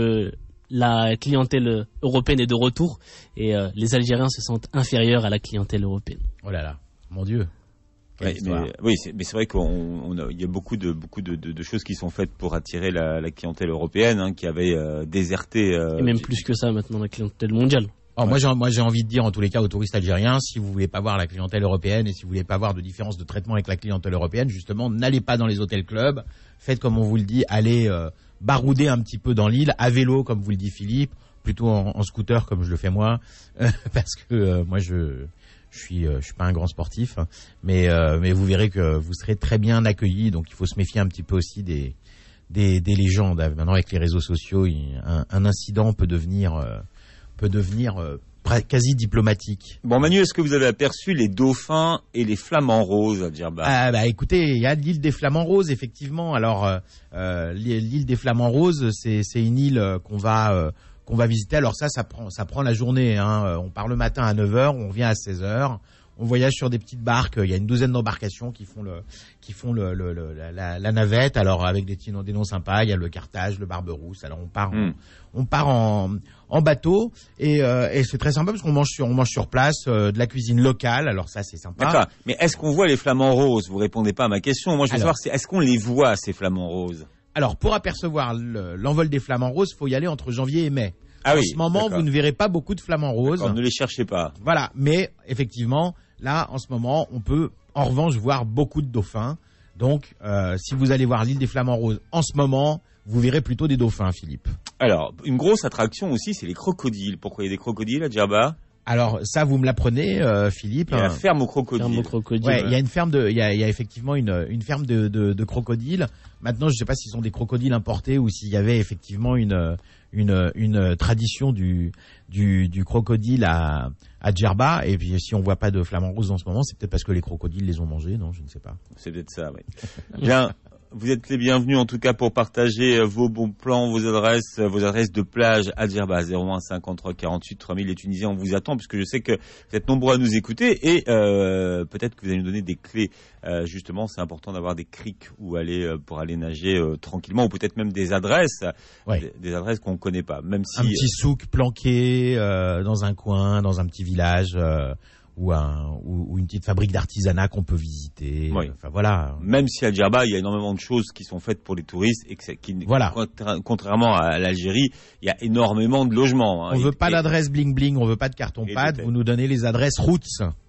la clientèle européenne est de retour et euh, les Algériens se sentent inférieurs à la clientèle européenne.
Oh là là, mon Dieu.
Ouais, mais, oui, c'est, mais c'est vrai qu'il y a beaucoup de beaucoup de, de, de choses qui sont faites pour attirer la, la clientèle européenne, hein, qui avait euh, déserté. Euh,
et même plus que ça maintenant, la clientèle mondiale.
Oh, ouais. moi, j'ai, moi, j'ai envie de dire en tous les cas aux touristes algériens, si vous voulez pas voir la clientèle européenne et si vous voulez pas voir de différence de traitement avec la clientèle européenne, justement, n'allez pas dans les hôtels clubs. Faites comme on vous le dit, allez euh, barouder un petit peu dans l'île, à vélo comme vous le dit Philippe, plutôt en, en scooter comme je le fais moi, euh, parce que euh, moi je Je suis, euh, je suis pas un grand sportif, mais euh, mais vous verrez que vous serez très bien accueillis. Donc il faut se méfier un petit peu aussi des des, des légendes. Maintenant avec les réseaux sociaux, il, un, un incident peut devenir euh, peut devenir euh, quasi diplomatique.
Bon Manu, est-ce que vous avez aperçu les dauphins et les flamants roses à Djerba?
Ah bah écoutez, il y a l'île des Flamants Roses effectivement. Alors euh, l'île des Flamants Roses, c'est c'est une île qu'on va euh, qu'on va visiter. Alors ça, ça prend, ça prend la journée. Hein. On part le matin à neuf heures, on revient à seize heures. On voyage sur des petites barques. Il y a une douzaine d'embarcations qui font le, qui font le, le, le la, la navette. Alors avec des, des noms sympas, il y a le Carthage, le Barberousse. Alors on part, mm. en, on part en, en bateau et, euh, et c'est très sympa parce qu'on mange sur, on mange sur place euh, de la cuisine locale. Alors ça, c'est sympa.
D'accord. Mais est-ce qu'on voit les flamants roses? Vous répondez pas à ma question. Moi, je veux alors, savoir, c'est, est-ce qu'on les voit ces flamants roses?
Alors pour apercevoir le, l'envol des flamants roses, faut y aller entre janvier et mai.
Ah
en
oui,
ce moment,
d'accord.
vous ne verrez pas beaucoup de flamants roses.
D'accord, ne les cherchez pas.
Voilà, mais effectivement, là, en ce moment, on peut en revanche voir beaucoup de dauphins. Donc, euh, si vous allez voir l'île des Flamants Roses en ce moment, vous verrez plutôt des dauphins, Philippe.
Alors, une grosse attraction aussi, c'est les crocodiles. Pourquoi il y a des crocodiles à Djerba?
Alors ça, vous me l'apprenez, euh, Philippe.
Il y a la ferme aux crocodiles.
Ferme aux crocodiles.
Ouais, il y a une ferme de, il y a, il y a effectivement une, une ferme de, de, de crocodiles. Maintenant, je ne sais pas s'ils sont des crocodiles importés ou s'il y avait effectivement une, une, une tradition du, du, du crocodile à, à Djerba. Et puis, si on voit pas de flamants roses en ce moment, c'est peut-être parce que les crocodiles les ont mangés, non? Je ne sais pas.
C'est peut-être ça, oui. Bien. Vous êtes les bienvenus en tout cas pour partager vos bons plans, vos adresses, vos adresses de plage à Djerba, zéro un cinquante-trois quarante-huit trois mille. Les Tunisiens, on vous attend puisque je sais que vous êtes nombreux à nous écouter et euh, peut-être que vous allez nous donner des clés. Euh, justement, c'est important d'avoir des criques où aller euh, pour aller nager euh, tranquillement ou peut-être même des adresses, ouais. des, des adresses qu'on ne connaît pas. Même si
un petit souk planqué euh, dans un coin, dans un petit village. Euh... Ou, un, ou, ou une petite fabrique d'artisanat qu'on peut visiter.
Oui.
Enfin, voilà.
Même si à Djerba, il y a énormément de choses qui sont faites pour les touristes et que c'est, qui,
voilà.
contrairement à l'Algérie, il y a énormément de logements. Hein,
on ne veut
et,
pas
et,
d'adresse bling bling, on ne veut pas de carton pâte. Vous nous donnez les adresses roots.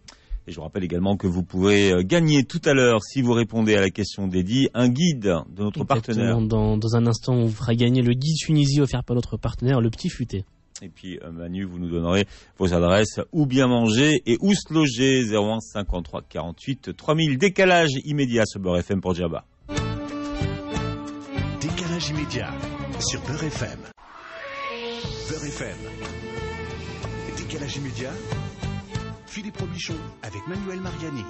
Et je vous rappelle également que vous pourrez gagner tout à l'heure, si vous répondez à la question d'Eddy, un guide de notre
Exactement.
partenaire.
Dans, dans un instant, on vous fera gagner le guide Tunisie offert par notre partenaire, le Petit Futé.
Et puis euh, Manu, vous nous donnerez vos adresses, où bien manger et où se loger. Zéro un cinquante-trois quarante-huit trois mille. Décalage immédiat sur Beurre F M pour Djerba.
Décalage immédiat sur Beurre F M. Beurre F M. Décalage immédiat. Philippe Robichon avec Manuel Mariani.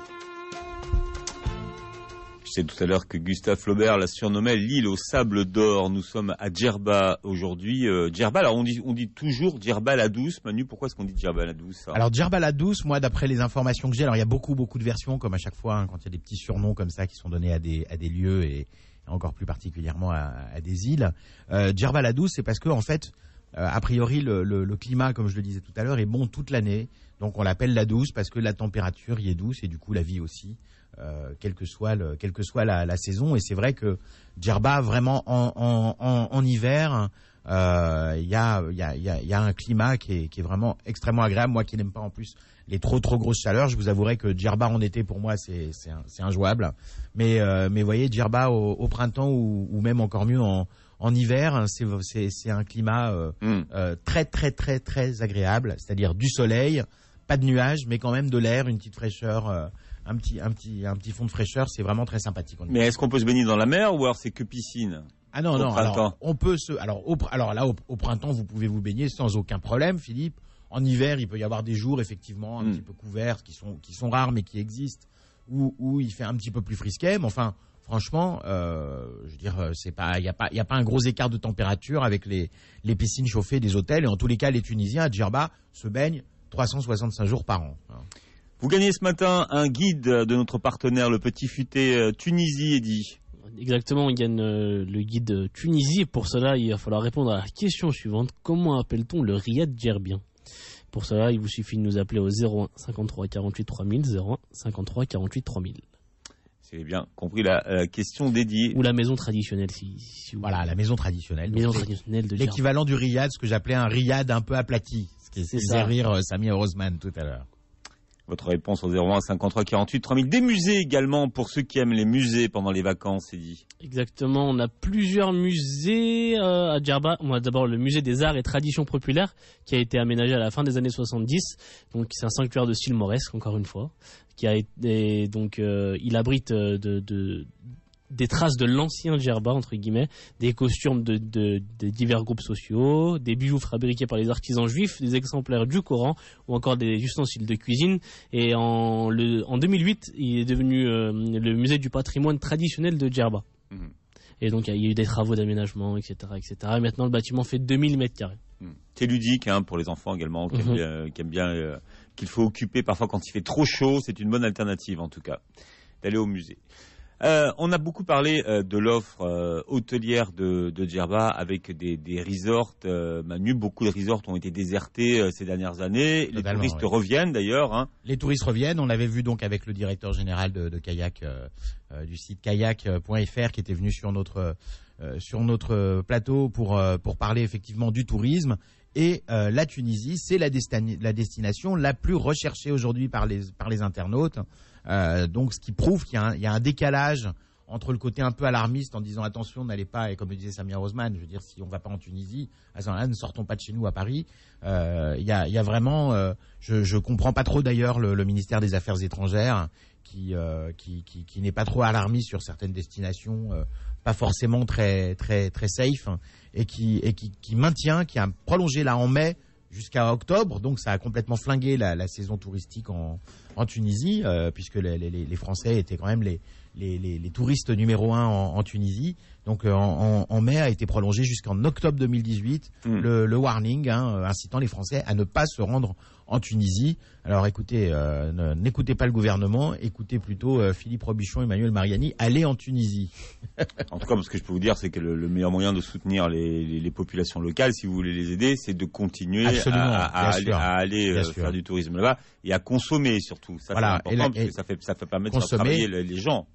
Je sais tout à l'heure que Gustave Flaubert la surnommait l'île aux sables d'or. Nous sommes à Djerba aujourd'hui. Euh, Djerba, alors on dit, on dit toujours Djerba la douce. Manu, pourquoi est-ce qu'on dit Djerba la douce ça
Alors Djerba la douce, moi d'après les informations que j'ai, alors il y a beaucoup beaucoup de versions comme à chaque fois hein, quand il y a des petits surnoms comme ça qui sont donnés à des à des lieux et encore plus particulièrement à, à des îles. Euh, Djerba la douce, c'est parce que en fait, euh, a priori le, le, le climat, comme je le disais tout à l'heure, est bon toute l'année. Donc on l'appelle la douce parce que la température y est douce et du coup la vie aussi. Euh, quelle que soit le, quelle que soit la, la saison, et c'est vrai que Djerba vraiment en, en, en, en hiver, il euh, y a il y a il y a, y a un climat qui est, qui est vraiment extrêmement agréable. Moi qui n'aime pas en plus les trop trop grosses chaleurs, je vous avouerai que Djerba en été pour moi c'est c'est c'est injouable. Mais euh, mais voyez Djerba au, au printemps ou, ou même encore mieux en en hiver, c'est c'est c'est un climat euh, mm. euh, très très très très agréable, c'est-à-dire du soleil, pas de nuages, mais quand même de l'air, une petite fraîcheur. Euh, un petit un petit un petit fond de fraîcheur, c'est vraiment très sympathique.
Mais est-ce qu'on peut se baigner dans la mer ou alors c'est que piscine?
Ah non non, alors on peut se alors au alors là au, au printemps vous pouvez vous baigner sans aucun problème, Philippe. En hiver, il peut y avoir des jours effectivement un mm. petit peu couverts qui sont qui sont rares mais qui existent où où il fait un petit peu plus frisquet, mais enfin franchement euh, je veux dire c'est pas il y a pas il y a pas un gros écart de température avec les les piscines chauffées des hôtels, et en tous les cas les Tunisiens à Djerba se baignent trois cent soixante-cinq jours par an.
Vous gagnez ce matin un guide de notre partenaire, le Petit Futé Tunisie, Eddy.
Exactement, on gagne euh, le guide Tunisie. Pour cela, il va falloir répondre à la question suivante. Comment appelle-t-on le riad djerbien? Pour cela, il vous suffit de nous appeler au zéro un cinquante-trois quarante-huit trois mille, zéro un cinquante-trois quarante-huit trois mille.
C'est bien compris la euh, question d'Eddy.
Ou la maison traditionnelle, si, si vous...
Voilà, la maison traditionnelle.
Maison traditionnelle de Djerba.
L'équivalent du riad, ce que j'appelais un riad un peu aplati. Ce qui faisait rire euh, Samir Osman tout à l'heure.
Votre réponse au zéro un cinquante-trois quarante-huit trois mille. Des musées également pour ceux qui aiment les musées pendant les vacances, Eddy.
Exactement, on a plusieurs musées euh, à Djerba. On a d'abord le musée des arts et traditions populaires qui a été aménagé à la fin des années soixante-dix. Donc c'est un sanctuaire de style mauresque encore une fois, qui a été donc euh, il abrite euh, de, de des traces de l'ancien Djerba, entre guillemets, des costumes de, de, de divers groupes sociaux, des bijoux fabriqués par les artisans juifs, des exemplaires du Coran ou encore des ustensiles de cuisine. Et en, le, en deux mille huit, il est devenu euh, le musée du patrimoine traditionnel de Djerba. Mmh. Et donc il y a eu des travaux d'aménagement, et cetera, et cetera. Et maintenant le bâtiment fait deux mille mètres carrés.
Mmh. C'est ludique hein, pour les enfants également, qui mmh. aiment bien, qui aiment bien euh, qu'il faut occuper parfois quand il fait trop chaud. C'est une bonne alternative en tout cas d'aller au musée. Euh, on a beaucoup parlé euh, de l'offre euh, hôtelière de, de Djerba avec des, des resorts. Euh, Manu, beaucoup de resorts ont été désertés euh, ces dernières années. Les Totalement, touristes oui. reviennent d'ailleurs. Hein.
Les touristes reviennent. On l'avait vu donc avec le directeur général de, de Kayak, euh, euh, du site kayak point f r qui était venu sur notre, euh, sur notre plateau pour, euh, pour parler effectivement du tourisme. Et euh, la Tunisie, c'est la, destin- la destination la plus recherchée aujourd'hui par les, par les internautes. Euh, donc, ce qui prouve qu'il y a, un, il y a un décalage entre le côté un peu alarmiste en disant attention, n'allez pas, et comme le disait Samir Osman, je veux dire, si on va pas en Tunisie, à ce moment-là, ne sortons pas de chez nous à Paris. Euh, il y a, il y a vraiment, euh, je, je comprends pas trop d'ailleurs le, le ministère des Affaires étrangères qui, euh, qui, qui, qui n'est pas trop alarmiste sur certaines destinations, euh, pas forcément très, très, très safe, et qui, et qui, qui maintient, qui a prolongé là en mai jusqu'à octobre, donc ça a complètement flingué la, la saison touristique en, en Tunisie, euh, puisque les, les, les Français étaient quand même les, les, les, les touristes numéro un en, en Tunisie. Donc euh, en, en mai a été prolongé jusqu'en octobre deux mille dix-huit mmh. le, le warning hein, incitant les Français à ne pas se rendre en Tunisie. Alors écoutez, euh, ne, n'écoutez pas le gouvernement, écoutez plutôt euh, Philippe Robichon et Manuel Mariani, allez en Tunisie.
En tout cas, ce que je peux vous dire, c'est que le, le meilleur moyen de soutenir les, les, les populations locales, si vous voulez les aider, c'est de continuer
Absolument,
à, à, à
sûr,
aller, à aller euh, faire du tourisme là-bas et à consommer surtout. Ça, voilà, c'est important et la, parce que ça fait, ça fait permettre de faire travailler les, les gens.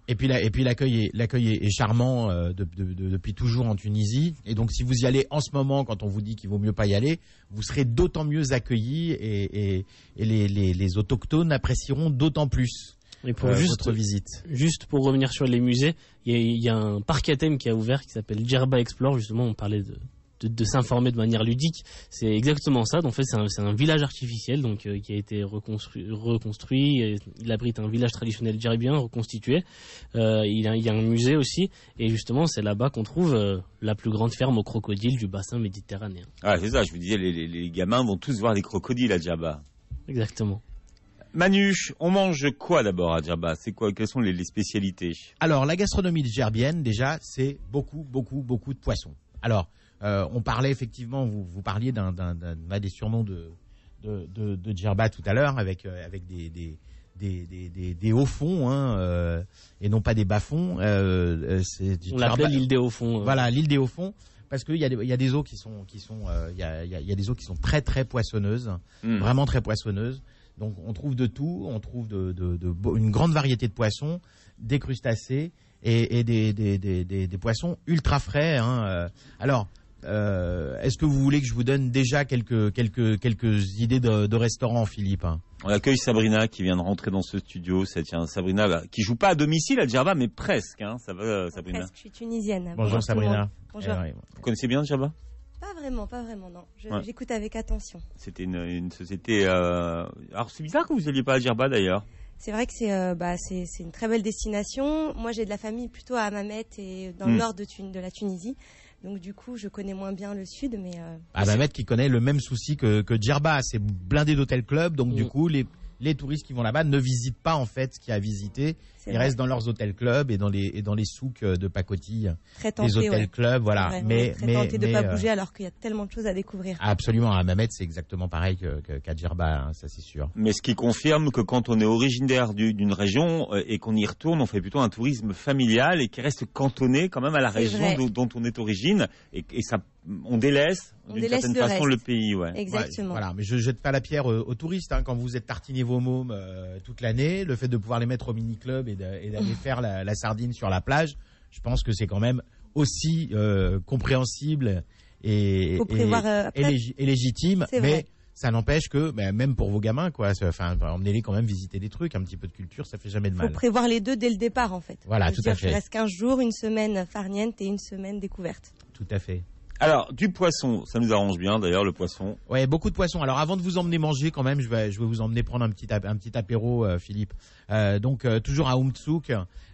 Et puis, la, et puis l'accueil est, l'accueil est, est charmant euh, de, de, de, depuis toujours en Tunisie. Et donc, si vous y allez en ce moment, quand on vous dit qu'il vaut mieux pas y aller, vous serez d'autant mieux accueillis et, et, et les, les, les autochtones apprécieront d'autant plus
Et pour
euh,
juste,
votre visite.
Juste pour revenir sur les musées, il y a, il y a un parc à thème qui a ouvert qui s'appelle Djerba Explore. Justement, on parlait de, de, de s'informer de manière ludique. C'est exactement ça. En fait, c'est un, c'est un village artificiel donc, euh, qui a été reconstruit. reconstruit. Et il abrite un village traditionnel djerbien reconstitué. Euh, il, a, il y a un musée aussi. Et justement, c'est là-bas qu'on trouve euh, la plus grande ferme aux crocodiles du bassin méditerranéen.
Ah, c'est ça, je vous disais, les, les, les gamins vont tous voir des crocodiles à Djerba.
Exactement.
Manu, on mange quoi d'abord à Djerba? C'est quoi? Quelles sont les, les spécialités?
Alors, la gastronomie djerbienne, déjà, c'est beaucoup, beaucoup, beaucoup de poissons. Alors, euh, on parlait effectivement, vous, vous parliez d'un, d'un, d'un, d'un des surnoms de, de, de, de Djerba tout à l'heure, avec, euh, avec des, des, des, des, des, des hauts fonds, hein, euh, et non pas des bas fonds. Euh, c'est
on l'appelait l'île des hauts fonds. Euh.
Voilà, l'île des hauts fonds. Parce qu'il y a des, il y a des eaux qui sont, qui sont, euh, il y a, il y a, il y a des eaux qui sont très, très poissonneuses, mmh. vraiment très poissonneuses. Donc on trouve de tout, on trouve de, de, de, de, une grande variété de poissons, des crustacés et, et des, des, des, des, des poissons ultra frais. Hein. Alors, euh, est-ce que vous voulez que je vous donne déjà quelques, quelques, quelques idées de, de restaurants, Philippe?
On accueille Sabrina qui vient de rentrer dans ce studio. Ça tient Sabrina bah, qui joue pas à domicile à Djerba, mais presque. Hein. Ça va, Sabrina?
Presque, je suis tunisienne.
Bonjour, Bonjour Sabrina.
Bonjour.
Eh, ouais.
Vous connaissez bien Djerba?
Pas vraiment, pas vraiment, non. Je,
ouais.
J'écoute avec attention.
C'était une, une société... Euh... Alors, c'est bizarre que vous n'alliez pas à Djerba, d'ailleurs.
C'est vrai que c'est, euh, bah, c'est, c'est une très belle destination. Moi, j'ai de la famille plutôt à Hammamet et dans mmh. le nord de, Thun- de la Tunisie. Donc, du coup, je connais moins bien le sud, mais... Euh,
Hammamet qui connaît le même souci que, que Djerba. C'est blindé d'hôtels-clubs, donc mmh. du coup, les... les touristes qui vont là-bas ne visitent pas en fait ce qu'il y a à visiter. C'est Ils vrai. restent dans leurs hôtels-clubs et dans les et dans les souks de pacotille.
Très tenté,
les hôtels-clubs,
ouais.
voilà.
Vrai,
mais
très
mais
tenté de
mais,
pas
euh,
bouger alors qu'il y a tellement de choses à découvrir.
Absolument, à Hammamet c'est exactement pareil que, que, qu'à Djerba, hein, ça c'est sûr.
Mais ce qui confirme que quand on est originaire du, d'une région euh, et qu'on y retourne, on fait plutôt un tourisme familial et qui reste cantonné quand même à la c'est région dont, dont on est origine et, et ça on délaisse
on
d'une
délaisse
certaine
le
façon
reste.
le pays, ouais.
Exactement.
Ouais, voilà, mais je jette pas la pierre aux, aux touristes hein, quand vous êtes tartinés vos mômes euh, toute l'année, le fait de pouvoir les mettre au mini-club et, de, et d'aller faire la, la sardine sur la plage, je pense que c'est quand même aussi euh, compréhensible et,
Faut prévoir,
et,
euh, après,
et, lég- et légitime,
c'est
mais
vrai.
ça n'empêche que bah, même pour vos gamins, quoi, enfin, emmenez-les quand même visiter des trucs, un petit peu de culture, ça fait jamais de mal.
Faut prévoir les deux dès le départ en fait.
Voilà,
Faut
tout
dire,
à fait.
Il reste quinze jours, une semaine farniente et une semaine découverte.
Tout à fait.
Alors, du poisson, ça nous arrange bien d'ailleurs, le poisson.
Ouais, beaucoup de poissons. Alors, avant de vous emmener manger, quand même, je vais, je vais vous emmener prendre un petit, un petit apéro, euh, Philippe. Euh, donc, euh, toujours à Umtsuk,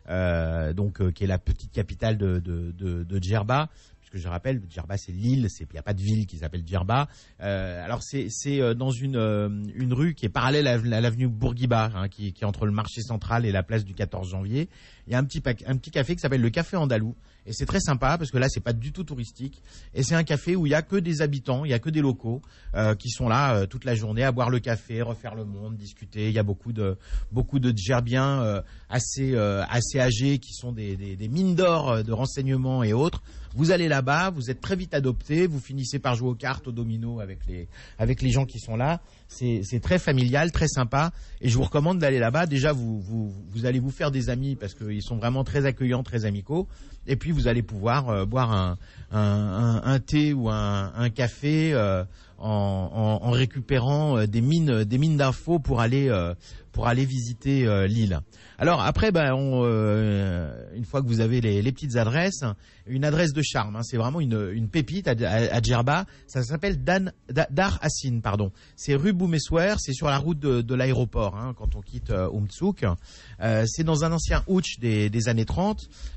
euh, donc, euh, qui est la petite capitale de, de, de, de Djerba. Puisque je rappelle, Djerba, c'est l'île, il n'y a pas de ville qui s'appelle Djerba. Euh, alors, c'est, c'est euh, dans une, euh, une rue qui est parallèle à, à l'avenue Bourguiba, hein, qui, qui est entre le marché central et la place du quatorze janvier. Il y a un petit, un petit café qui s'appelle le Café Andalou. Et c'est très sympa parce que là, c'est pas du tout touristique. Et c'est un café où il y a que des habitants, il y a que des locaux euh, qui sont là euh, toute la journée à boire le café, refaire le monde, discuter. Il y a beaucoup de beaucoup de Djerbiens euh, assez euh, assez âgés qui sont des, des, des mines d'or de renseignements et autres. Vous allez là-bas, vous êtes très vite adoptés, vous finissez par jouer aux cartes, aux dominos avec les avec les gens qui sont là. C'est, c'est très familial, très sympa, et je vous recommande d'aller là-bas. Déjà, vous, vous, vous allez vous faire des amis parce qu'ils sont vraiment très accueillants, très amicaux. Et puis, vous allez pouvoir euh, boire un, un, un, un thé ou un, un café euh, en, en, en récupérant euh, des mines, des mines d'infos pour aller, euh, pour aller visiter euh, l'île. Alors après, ben, on, euh, une fois que vous avez les, les petites adresses, une adresse de charme, hein, c'est vraiment une, une pépite à, à, à Djerba. Ça s'appelle Dan, da, Dar Hassin, pardon. C'est rue Boumeswer, c'est sur la route de, de l'aéroport, hein, quand on quitte euh, Umtsuk. Euh, c'est dans un ancien hutch des, des années trente.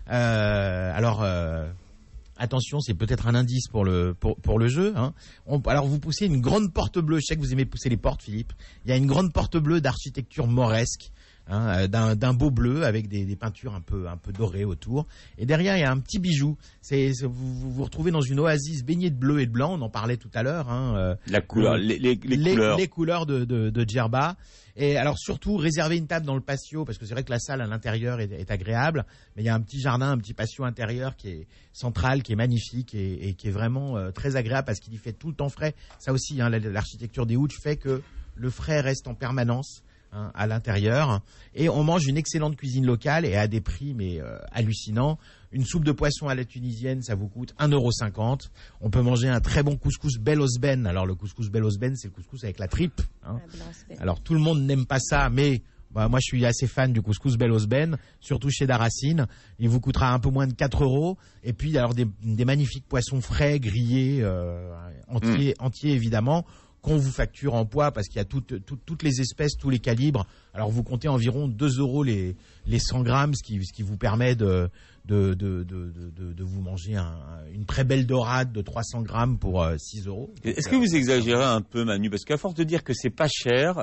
Euh, alors. Euh, Attention, c'est peut-être un indice pour le pour, pour le jeu. Hein. On, alors vous poussez une grande porte bleue. Je sais que vous aimez pousser les portes, Philippe. Il y a une grande porte bleue d'architecture mauresque, hein, d'un, d'un beau bleu avec des, des peintures un peu un peu dorées autour. Et derrière, il y a un petit bijou. C'est, c'est vous, vous vous retrouvez dans une oasis baignée de bleu et de blanc. On en parlait tout à l'heure. Hein,
La couleur,
le,
les, les, les,
les
couleurs,
les couleurs de, de, de Djerba. Et alors surtout, réservez une table dans le patio, parce que c'est vrai que la salle à l'intérieur est, est agréable, mais il y a un petit jardin, un petit patio intérieur qui est central, qui est magnifique et, et qui est vraiment euh, très agréable parce qu'il y fait tout le temps frais. Ça aussi, hein, l'architecture des hutches fait que le frais reste en permanence. hein, à l'intérieur, et on mange une excellente cuisine locale et à des prix mais euh, hallucinants. Une soupe de poisson à la tunisienne, ça vous coûte un euro cinquante. On peut manger un très bon couscous Belosben. Alors le couscous Belosben, c'est le couscous avec la tripe. Hein. Alors tout le monde n'aime pas ça, mais bah, moi je suis assez fan du couscous Belosben, surtout chez Daracine. Il vous coûtera un peu moins de quatre euros. Et puis alors des, des magnifiques poissons frais, grillés, euh, entiers, mmh. entiers évidemment, qu'on vous facture en poids parce qu'il y a toutes, toutes, toutes les espèces, tous les calibres. Alors vous comptez environ deux euros les, les cent grammes, ce qui, ce qui vous permet de... De, de, de, de, de vous manger un, une très belle dorade de trois cents grammes pour euh, six euros.
Est-ce que vous exagérez un peu, Manu? Parce qu'à force de dire que c'est pas cher,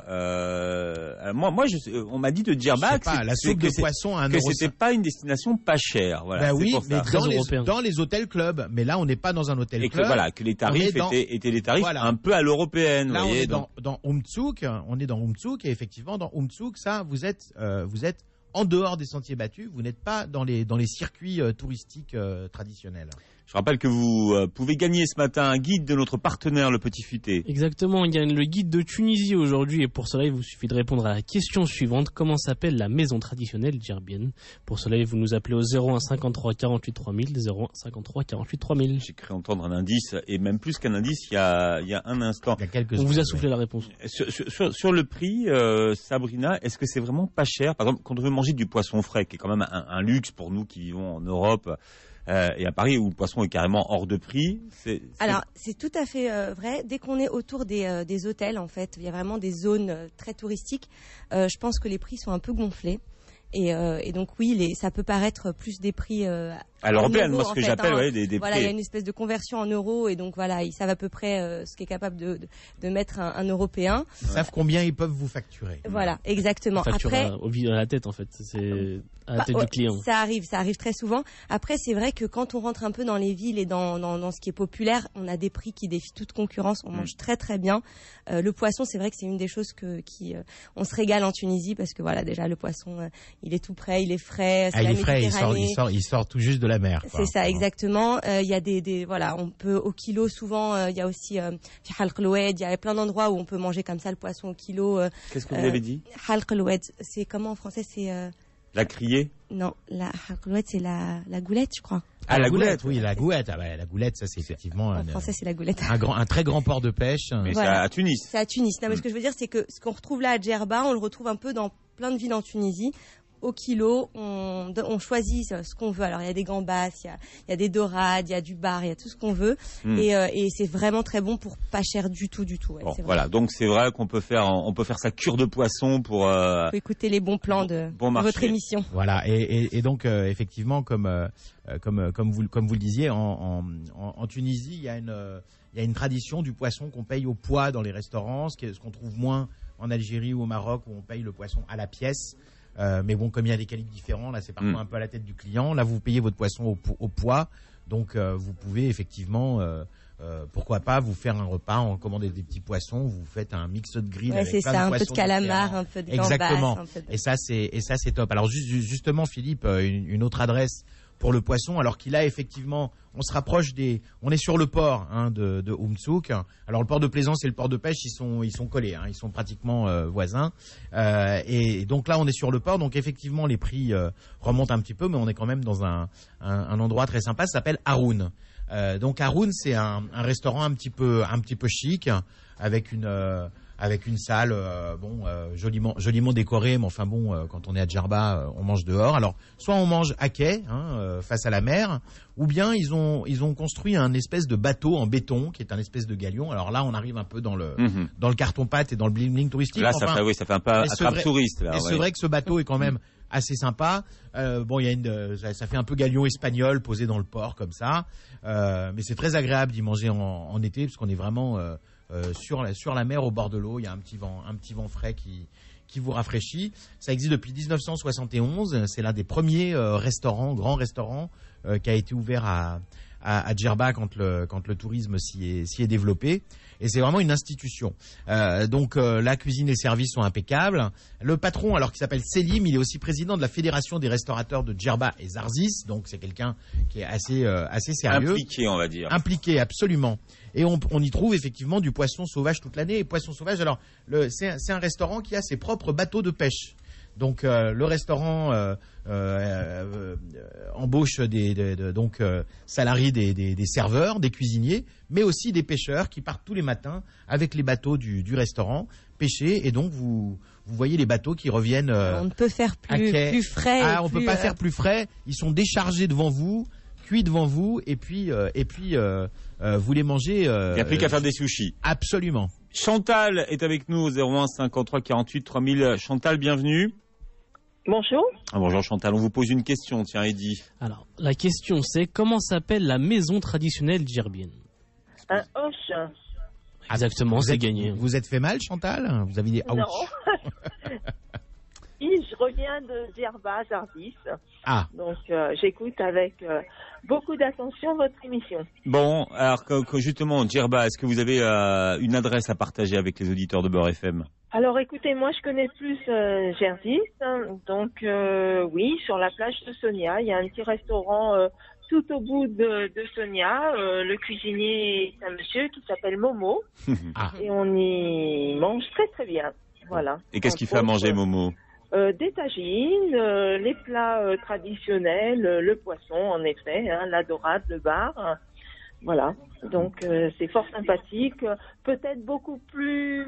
euh, moi, moi je, on m'a dit de dire bah,
que pas, la soupe de poisson à un
que
euro
c'était pas une destination pas chère. Voilà,
ben oui, mais dans les,
européen.
dans les hôtels clubs. Mais là, on n'est pas dans un hôtel
Et
club.
que voilà, que les tarifs
dans,
étaient, étaient des tarifs
voilà.
un peu à l'européenne.
Là,
vous
on
voyez,
est
donc...
dans, dans Umzug, on est dans Umzug, et effectivement, dans Umzug, ça, vous êtes, euh, vous êtes en dehors des sentiers battus, vous n'êtes pas dans les, dans les circuits euh, touristiques euh, traditionnels.
Je rappelle que vous euh, pouvez gagner ce matin un guide de notre partenaire, le Petit Futé.
Exactement, il y a le guide de Tunisie aujourd'hui et pour cela, il vous suffit de répondre à la question suivante. Comment s'appelle la maison traditionnelle djerbienne? Pour cela, vous nous appelez au zéro un cinquante-trois quarante-huit trois mille, zéro un cinquante-trois quarante-huit trois mille.
J'ai cru entendre un indice, et même plus qu'un indice, il y a, il y a un instant.
Il y a quelques
On
secondes,
vous a soufflé
ouais.
la réponse.
Sur, sur, sur le prix, euh, Sabrina, est-ce que c'est vraiment pas cher? Par exemple, quand on veut manger du poisson frais, qui est quand même un, un luxe pour nous qui vivons en Europe, Euh, et à Paris où le poisson est carrément hors de prix. C'est, c'est...
Alors c'est tout à fait euh, vrai. Dès qu'on est autour des, euh, des hôtels, en fait, il y a vraiment des zones euh, très touristiques. Euh, je pense que les prix sont un peu gonflés. Et, euh, et donc oui, les, ça peut paraître plus des prix euh,
à l'européenne, moi ce que
fait,
j'appelle
hein.
ouais, des, des
voilà,
prix.
il y a une espèce de conversion en euros et donc voilà, ils savent à peu près euh, ce qu'est capable de, de, de mettre un, un Européen.
Ils savent combien ils peuvent vous facturer.
Voilà, exactement.
Facture
Après,
à, au, à la tête en fait, c'est à la
bah,
tête
ouais,
du client.
Ça arrive, ça arrive très souvent. Après, c'est vrai que quand on rentre un peu dans les villes et dans, dans, dans ce qui est populaire, on a des prix qui défient toute concurrence. On mmh. mange très très bien. Euh, le poisson, c'est vrai que c'est une des choses que qui euh, on se régale en Tunisie parce que voilà, déjà le poisson, euh, il est tout prêt, il est frais. C'est
ah,
la
il est frais, il sort,
Méditerranée.
il sort, il sort tout juste de la mer. Quoi.
C'est ça, exactement. Il euh, y a des, des, voilà, on peut au kilo souvent. Il euh, y a aussi euh, il y a plein d'endroits où on peut manger comme ça le poisson au kilo. Euh,
Qu'est-ce que vous euh, avez dit?
C'est comment en français? C'est euh,
la criée?
Non, la halqlouet, c'est la, la goulette, je crois.
Ah, la, la goulette, goulette, oui, la goulette. Ah, bah, la goulette, ça, c'est effectivement.
En
un,
français, c'est la goulette.
Un, grand, un très grand port de pêche.
Mais
voilà.
c'est à Tunis.
C'est à Tunis. Non, mais ce que je veux dire, c'est que ce qu'on retrouve là à Djerba, on le retrouve un peu dans plein de villes en Tunisie. Au kilo, on, on choisit ce qu'on veut. Alors, il y a des gambas, il y a, il y a des dorades, il y a du bar, il y a tout ce qu'on veut. Mm. Et, euh, et c'est vraiment très bon pour pas cher du tout, du tout. Ouais,
bon,
c'est
voilà, donc c'est vrai qu'on peut faire, on peut faire sa cure de poisson pour. Euh,
faut écouter les bons plans de,
bon
de votre émission.
Voilà, et, et, et donc euh, effectivement, comme euh, comme comme vous comme vous le disiez, en, en, en Tunisie, il y a une euh, il y a une tradition du poisson qu'on paye au poids dans les restaurants, ce, ce qu'on trouve moins en Algérie ou au Maroc où on paye le poisson à la pièce. Euh, mais bon, comme il y a des calibres différents, là c'est parfois mmh. un peu à la tête du client. Là vous payez votre poisson au, au poids, donc euh, vous pouvez effectivement, euh, euh, pourquoi pas, vous faire un repas en commandant des petits poissons. Vous faites un mix de grill
ouais,
avec
c'est
plein
ça,
de
un
poissons
peu de calamar, un peu de gambas.
Exactement.
Un peu de...
Et ça c'est et ça c'est top. Alors juste, justement, Philippe, une, une autre adresse pour le poisson, alors qu'il a effectivement, on se rapproche des, on est sur le port hein, de, de Umzug. Alors le port de Plaisance et le port de pêche, ils sont, ils sont collés, hein, ils sont pratiquement euh, voisins. Euh, et donc là, on est sur le port, donc effectivement les prix euh, remontent un petit peu, mais on est quand même dans un, un, un endroit très sympa. Ça s'appelle Haroun. Euh, donc Haroun, c'est un, un restaurant un petit peu, un petit peu chic, avec une euh, avec une salle euh, bon euh, joliment joliment décorée, mais enfin bon euh, quand on est à Djerba euh, on mange dehors. Alors soit on mange à quai hein, euh, face à la mer, ou bien ils ont ils ont construit un espèce de bateau en béton qui est un espèce de galion. Alors là on arrive un peu dans le mmh. dans le carton pâte et dans le bling bling touristique.
Là
enfin,
ça fait oui ça fait un peu attrape touriste là.
Et
ouais.
C'est vrai que ce bateau est quand même assez sympa. Euh, bon, il y a une, ça, ça fait un peu galion espagnol posé dans le port comme ça, euh, mais c'est très agréable d'y manger en, en été parce qu'on est vraiment euh, euh, sur la sur la mer au bord de l'eau. Il y a un petit vent, un petit vent frais qui qui vous rafraîchit. Ça existe depuis dix-neuf cent soixante et onze. C'est l'un des premiers euh, restaurants, grands restaurants, euh, qui a été ouvert à à, à Djerba quand le quand le tourisme s'y est s'y est développé. Et c'est vraiment une institution. Euh, donc euh, la cuisine et les services sont impeccables. Le patron, alors qu'il s'appelle Selim, il est aussi président de la fédération des restaurateurs de Djerba et Zarzis. Donc c'est quelqu'un qui est assez euh, assez sérieux.
Impliqué, on va dire.
Impliqué, absolument. Et on, on y trouve effectivement du poisson sauvage toute l'année. Et poisson sauvage, alors le, c'est, c'est un restaurant qui a ses propres bateaux de pêche. Donc euh, le restaurant euh, euh, euh, embauche des, des, des donc euh, salariés des, des, des serveurs, des cuisiniers, mais aussi des pêcheurs qui partent tous les matins avec les bateaux du, du restaurant pêcher. Et donc vous vous voyez les bateaux qui reviennent. Euh,
on ne peut faire plus, plus frais.
Ah,
et
on
plus,
peut pas
euh...
faire plus frais. Ils sont déchargés devant vous, cuits devant vous, et puis euh, et puis euh, euh, vous les mangez. Euh,
Il n'y a plus qu'à faire des sushis.
Absolument.
Chantal est avec nous au zéro un cinquante-trois quarante-huit trois mille. Chantal, bienvenue.
Bonjour.
Ah, bonjour Chantal, on vous pose une question, tiens Eddy.
Alors, la question c'est comment s'appelle la maison traditionnelle djerbienne?
Un hoche.
Exactement,
vous
c'est
êtes,
gagné.
Vous êtes fait mal Chantal? Vous avez des ouch.
Non. Je reviens de Djerba, Zarzis.
Ah.
Donc euh, j'écoute avec euh, beaucoup d'attention votre émission.
Bon, alors que, que justement, Djerba, est-ce que vous avez euh, une adresse à partager avec les auditeurs de Beurre F M?
Alors écoutez, moi je connais plus euh, Zarzis, hein, donc euh, oui, sur la plage de Sonia, il y a un petit restaurant euh, tout au bout de, de Sonia. Euh, le cuisinier est un monsieur qui s'appelle Momo,
Ah.
et on y mange très très bien. Voilà.
Et qu'est-ce qu'il
Entre
fait à manger,
autres,
Momo?
Euh, des tagines, euh, les plats euh, traditionnels, euh, le poisson en effet, hein, la dorade, le bar, hein, voilà. Donc euh, c'est fort sympathique, peut-être beaucoup plus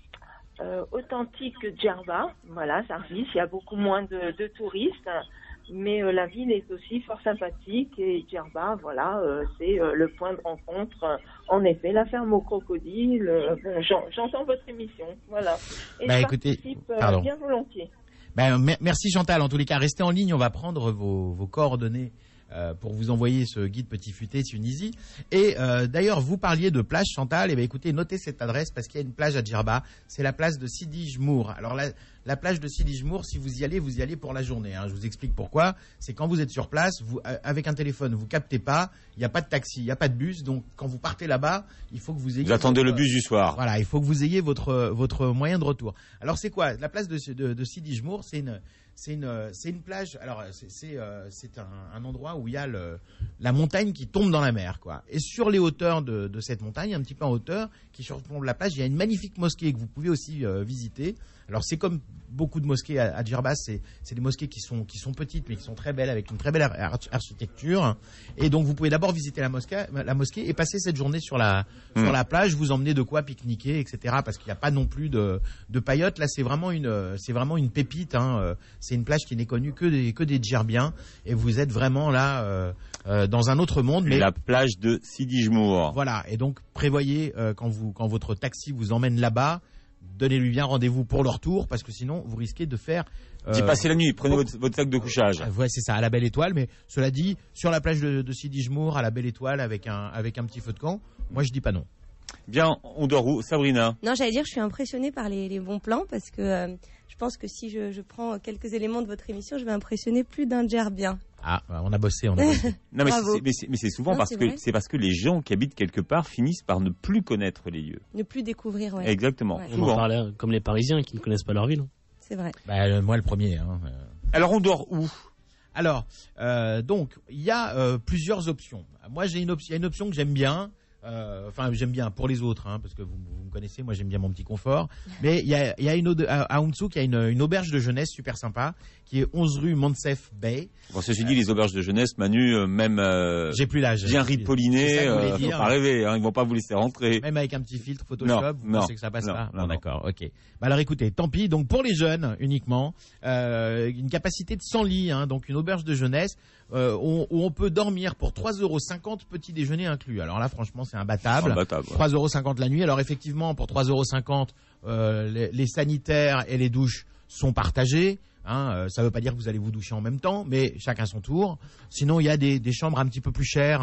euh, authentique que Djerba, voilà, Zarzis, il y a beaucoup moins de, de touristes, mais euh, la ville est aussi fort sympathique et Djerba, voilà, euh, c'est euh, le point de rencontre. Euh, en effet, la ferme au crocodile. Euh, bon, j'en, j'entends votre émission, voilà. Et
Bah,
je
écoutez,
participe euh,
pardon.
bien volontiers.
Ben, mer- merci Chantal. En tous les cas, restez en ligne. On va prendre vos, vos coordonnées euh, pour vous envoyer ce guide Petit Futé Tunisie. Et euh, d'ailleurs, vous parliez de plage, Chantal. Et ben, écoutez, notez cette adresse parce qu'il y a une plage à Djerba. C'est la place de Sidi Jmour. Alors la, la plage de Sidi Jmour, si vous y allez, vous y allez pour la journée. Hein. Je vous explique pourquoi. C'est quand vous êtes sur place, vous, euh, avec un téléphone, vous captez pas. Il n'y a pas de taxi, il n'y a pas de bus. Donc, quand vous partez là-bas, il faut que vous ayez.
Vous attendez
votre,
le bus du soir.
Voilà, il faut que vous ayez votre votre moyen de retour. Alors, c'est quoi la place de, de, de Sidi Jmour? C'est une C'est une, c'est une plage. Alors, c'est, c'est, euh, c'est un, un endroit où il y a le, la montagne qui tombe dans la mer, quoi. Et sur les hauteurs de, de cette montagne, un petit peu en hauteur, qui surplombe la plage, il y a une magnifique mosquée que vous pouvez aussi euh, visiter. Alors, c'est comme beaucoup de mosquées à, à Djerba, c'est, c'est des mosquées qui sont, qui sont petites, mais qui sont très belles, avec une très belle ar- architecture. Et donc, vous pouvez d'abord visiter la mosquée, la mosquée et passer cette journée sur la, mmh. sur la plage, vous emmener de quoi pique-niquer, et cetera. Parce qu'il n'y a pas non plus de, de paillotes. Là, c'est vraiment une, c'est vraiment une pépite, hein. C'est une plage qui n'est connue que des, que des Djerbiens. Et vous êtes vraiment là, euh, euh, dans un autre monde. Mais
la plage de Sidi Jmour.
Voilà. Et donc, prévoyez, euh, quand vous, quand votre taxi vous emmène là-bas, donnez-lui bien rendez-vous pour le retour, parce que sinon, vous risquez de faire...
Euh, D'y passer la nuit, prenez votre, votre sac de couchage.
Euh, ouais, c'est ça, à la Belle Étoile. Mais cela dit, sur la plage de, de Sidi Jmour, à la Belle Étoile, avec un, avec un petit feu de camp, moi, je dis pas non.
Bien, on dort où, Sabrina?
Non, j'allais dire, je suis impressionnée par les, les bons plans, parce que euh, je pense que si je, je prends quelques éléments de votre émission, je vais impressionner plus d'un Djerbien.
Ah, on a bossé, on a bossé.
Non, mais c'est, mais, c'est, mais c'est souvent non, parce c'est que vrai. c'est parce que les gens qui habitent quelque part finissent par ne plus connaître les lieux.
Ne plus découvrir, ouais.
Exactement.
Ouais.
On en parlait comme les Parisiens qui ne connaissent pas leur ville.
C'est vrai.
Bah, moi, le premier. Hein.
Alors, on dort où?
Alors, euh, donc, il y a euh, plusieurs options. Moi, j'ai une option, il y a une option que j'aime bien. Euh, enfin, j'aime bien pour les autres, hein, parce que vous, vous me connaissez, moi j'aime bien mon petit confort. Mais il y a, il y a une à, à Hounsouk, il y a une, une auberge de jeunesse super sympa, qui est onze rue Mansef Bay.
Bon, ceci dit, euh, les auberges de jeunesse, Manu, euh, même euh,
j'ai plus l'âge.
Bien ripolliné, euh, faut pas rêver, hein, ils vont pas vous laisser rentrer.
Même avec un petit filtre Photoshop,
non,
vous
non,
pensez que ça passe
non,
pas?
Non,
bon,
non.
d'accord, ok. Bah alors écoutez, tant pis. Donc pour les jeunes uniquement, euh, une capacité de cent lits, hein, donc une auberge de jeunesse. Euh, où, où on peut dormir pour trois euros cinquante, petit déjeuner inclus. Alors là, franchement, c'est imbattable.
imbattable ouais.
trois euros cinquante la nuit. Alors effectivement, pour trois euros cinquante, euh, les, les sanitaires et les douches sont partagés. Hein, euh, ça ne veut pas dire que vous allez vous doucher en même temps, mais chacun son tour. Sinon, il y a des, des chambres un petit peu plus chères,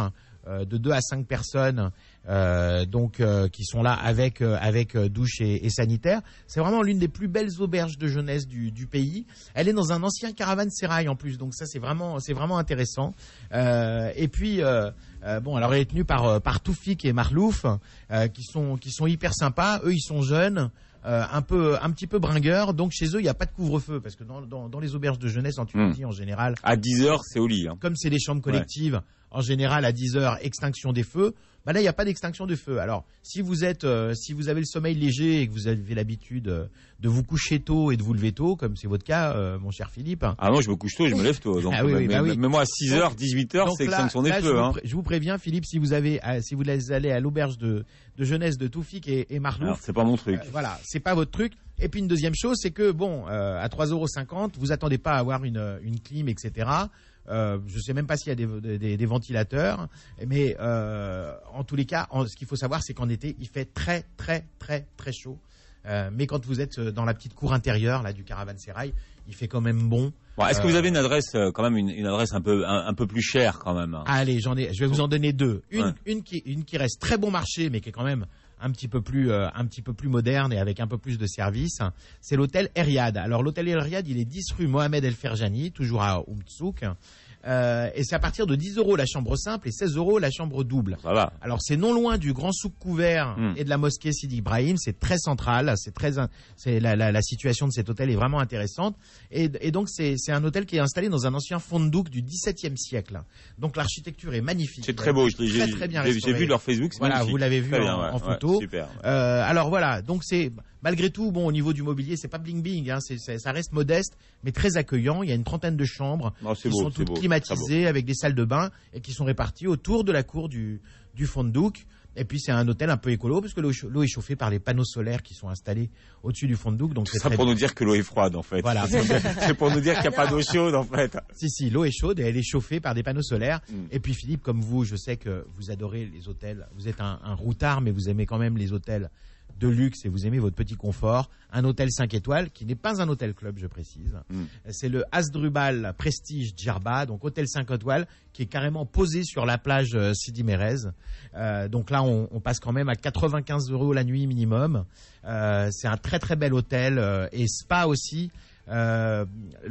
euh, de deux à cinq personnes, euh, donc euh, qui sont là avec euh, avec euh, douche et, et sanitaire. C'est vraiment l'une des plus belles auberges de jeunesse du, du pays. Elle est dans un ancien caravansérail en plus, donc ça c'est vraiment c'est vraiment intéressant. Euh, et puis euh, euh, bon, alors elle est tenue par par Toufik et Marlouf, euh, qui sont qui sont hyper sympas. Eux, ils sont jeunes. Euh, un peu, un petit peu bringueurs, donc chez eux il n'y a pas de couvre-feu parce que dans, dans, dans les auberges de jeunesse en Tunisie mmh. en général,
à dix heures c'est au lit. Hein.
Comme c'est des chambres collectives, ouais. En général à dix heures extinction des feux. Bah là il n'y a pas d'extinction de feu. Alors si vous êtes, euh, si vous avez le sommeil léger et que vous avez l'habitude euh, de vous coucher tôt et de vous lever tôt, comme c'est votre cas, euh, mon cher Philippe.
Ah moi je me couche tôt, et je me lève tôt. Donc
ah oui, oui,
mais,
bah oui.
mais moi à six heures, dix-huit heures, c'est extinction des feux.
Je,
hein.
vous, je vous préviens, Philippe, si vous avez, euh, si vous allez à l'auberge de, de jeunesse de Toufik et, et Marlouf,
c'est pas mon truc.
Euh, voilà, c'est pas votre truc. Et puis une deuxième chose, c'est que bon, euh, à trois euros cinquante, vous attendez pas à avoir une, une clim, et cetera. Euh, je sais même pas s'il y a des, des, des ventilateurs, mais euh, en tous les cas, en, ce qu'il faut savoir, c'est qu'en été, il fait très très très très chaud. Euh, mais quand vous êtes dans la petite cour intérieure là du caravansérail, il fait quand même bon.
Bon, est-ce
euh,
que vous avez une adresse euh, quand même une, une adresse un peu un, un peu plus chère quand même?
Allez, j'en ai, je vais vous en donner deux. Une,
ouais.
une qui une qui reste très bon marché, mais qui est quand même un petit peu plus euh, un petit peu plus moderne et avec un peu plus de service. C'est l'hôtel Eriad. Alors l'hôtel Eriad, il est dix rue Mohamed El Ferjani, toujours à Oum Tsouk. Euh, et c'est à partir de dix euros la chambre simple et seize euros la chambre double.
Ça va.
Alors c'est non loin du grand souk couvert mmh. et de la mosquée Sidi Ibrahim. C'est très central. C'est très, c'est la, la, la situation de cet hôtel est vraiment intéressante. Et, et donc c'est, c'est un hôtel qui est installé dans un ancien fondouk du dix-septième siècle. Donc l'architecture est magnifique.
C'est très beau.
Très,
j'ai,
très bien
j'ai, j'ai vu leur Facebook. C'est
voilà,
magnifique.
Vous l'avez vu
bien,
en,
ouais,
en photo.
Ouais, super.
Euh, alors voilà. Donc c'est malgré tout, bon, au niveau du mobilier, c'est pas bling bling, hein, c'est, c'est, ça reste modeste, mais très accueillant. Il y a une trentaine de chambres
non,
qui
beau,
sont toutes
beau,
climatisées avec des salles de bain et qui sont réparties autour de la cour du, du fondouk. Et puis c'est un hôtel un peu écolo parce que l'eau, l'eau est chauffée par les panneaux solaires qui sont installés au-dessus du fondouk. Donc
c'est,
c'est
ça
très
pour
bien.
nous dire que l'eau est froide en fait.
Voilà.
C'est pour nous dire qu'il n'y a pas d'eau chaude en fait.
Si si, l'eau est chaude et elle est chauffée par des panneaux solaires.
Mm.
Et puis Philippe, comme vous, je sais que vous adorez les hôtels. Vous êtes un, un routard, mais vous aimez quand même les hôtels de luxe et vous aimez votre petit confort. Un hôtel cinq étoiles qui n'est pas un hôtel club, je précise. Mm. C'est le Hasdrubal Prestige Djerba, donc hôtel cinq étoiles qui est carrément posé sur la plage euh, Sidi Merez. Euh, donc là, on, on passe quand même à quatre-vingt-quinze euros la nuit minimum. Euh, c'est un très très bel hôtel euh, et spa aussi. Euh,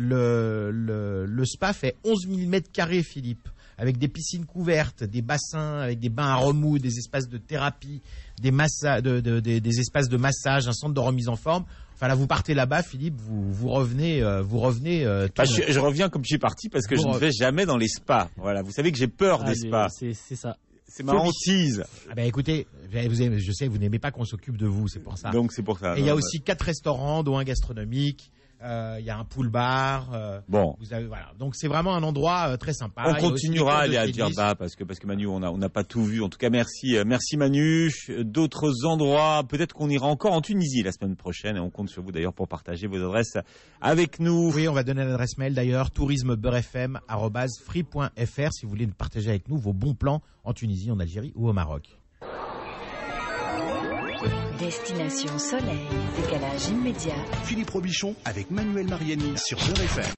le, le, le spa fait onze mille mètres carrés, Philippe, avec des piscines couvertes, des bassins avec des bains à remous, des espaces de thérapie, des, massa- de, de, de, des espaces de massage, un centre de remise en forme. Enfin là, vous partez là-bas, Philippe, vous, vous revenez, euh, vous revenez. Euh,
bah, je, je reviens comme je suis parti parce que vous je re... ne vais jamais dans les spas. Voilà, vous savez que j'ai peur ah, des spas.
C'est, c'est ça.
C'est ma hantise.
Ah ben écoutez, vous aimez, je sais que vous n'aimez pas qu'on s'occupe de vous, c'est pour ça.
Donc c'est pour ça.
Et il y a aussi quatre restaurants, dont un gastronomique. Il euh, y a un pool bar. Euh,
bon.
Vous avez, voilà. Donc c'est vraiment un endroit euh, très sympa.
On continuera à aller à Djerba parce que parce que Manu, on a on n'a pas tout vu. En tout cas, merci euh, merci Manu. D'autres endroits, peut-être qu'on ira encore en Tunisie la semaine prochaine et on compte sur vous d'ailleurs pour partager vos adresses avec nous.
Oui, on va donner l'adresse mail d'ailleurs tourismebeurrefm arobase free point f r si vous voulez partager avec nous vos bons plans en Tunisie, en Algérie ou au Maroc.
Destination Soleil, décalage immédiat.
Philippe Robichon avec Manuel Mariani sur Beurre F M.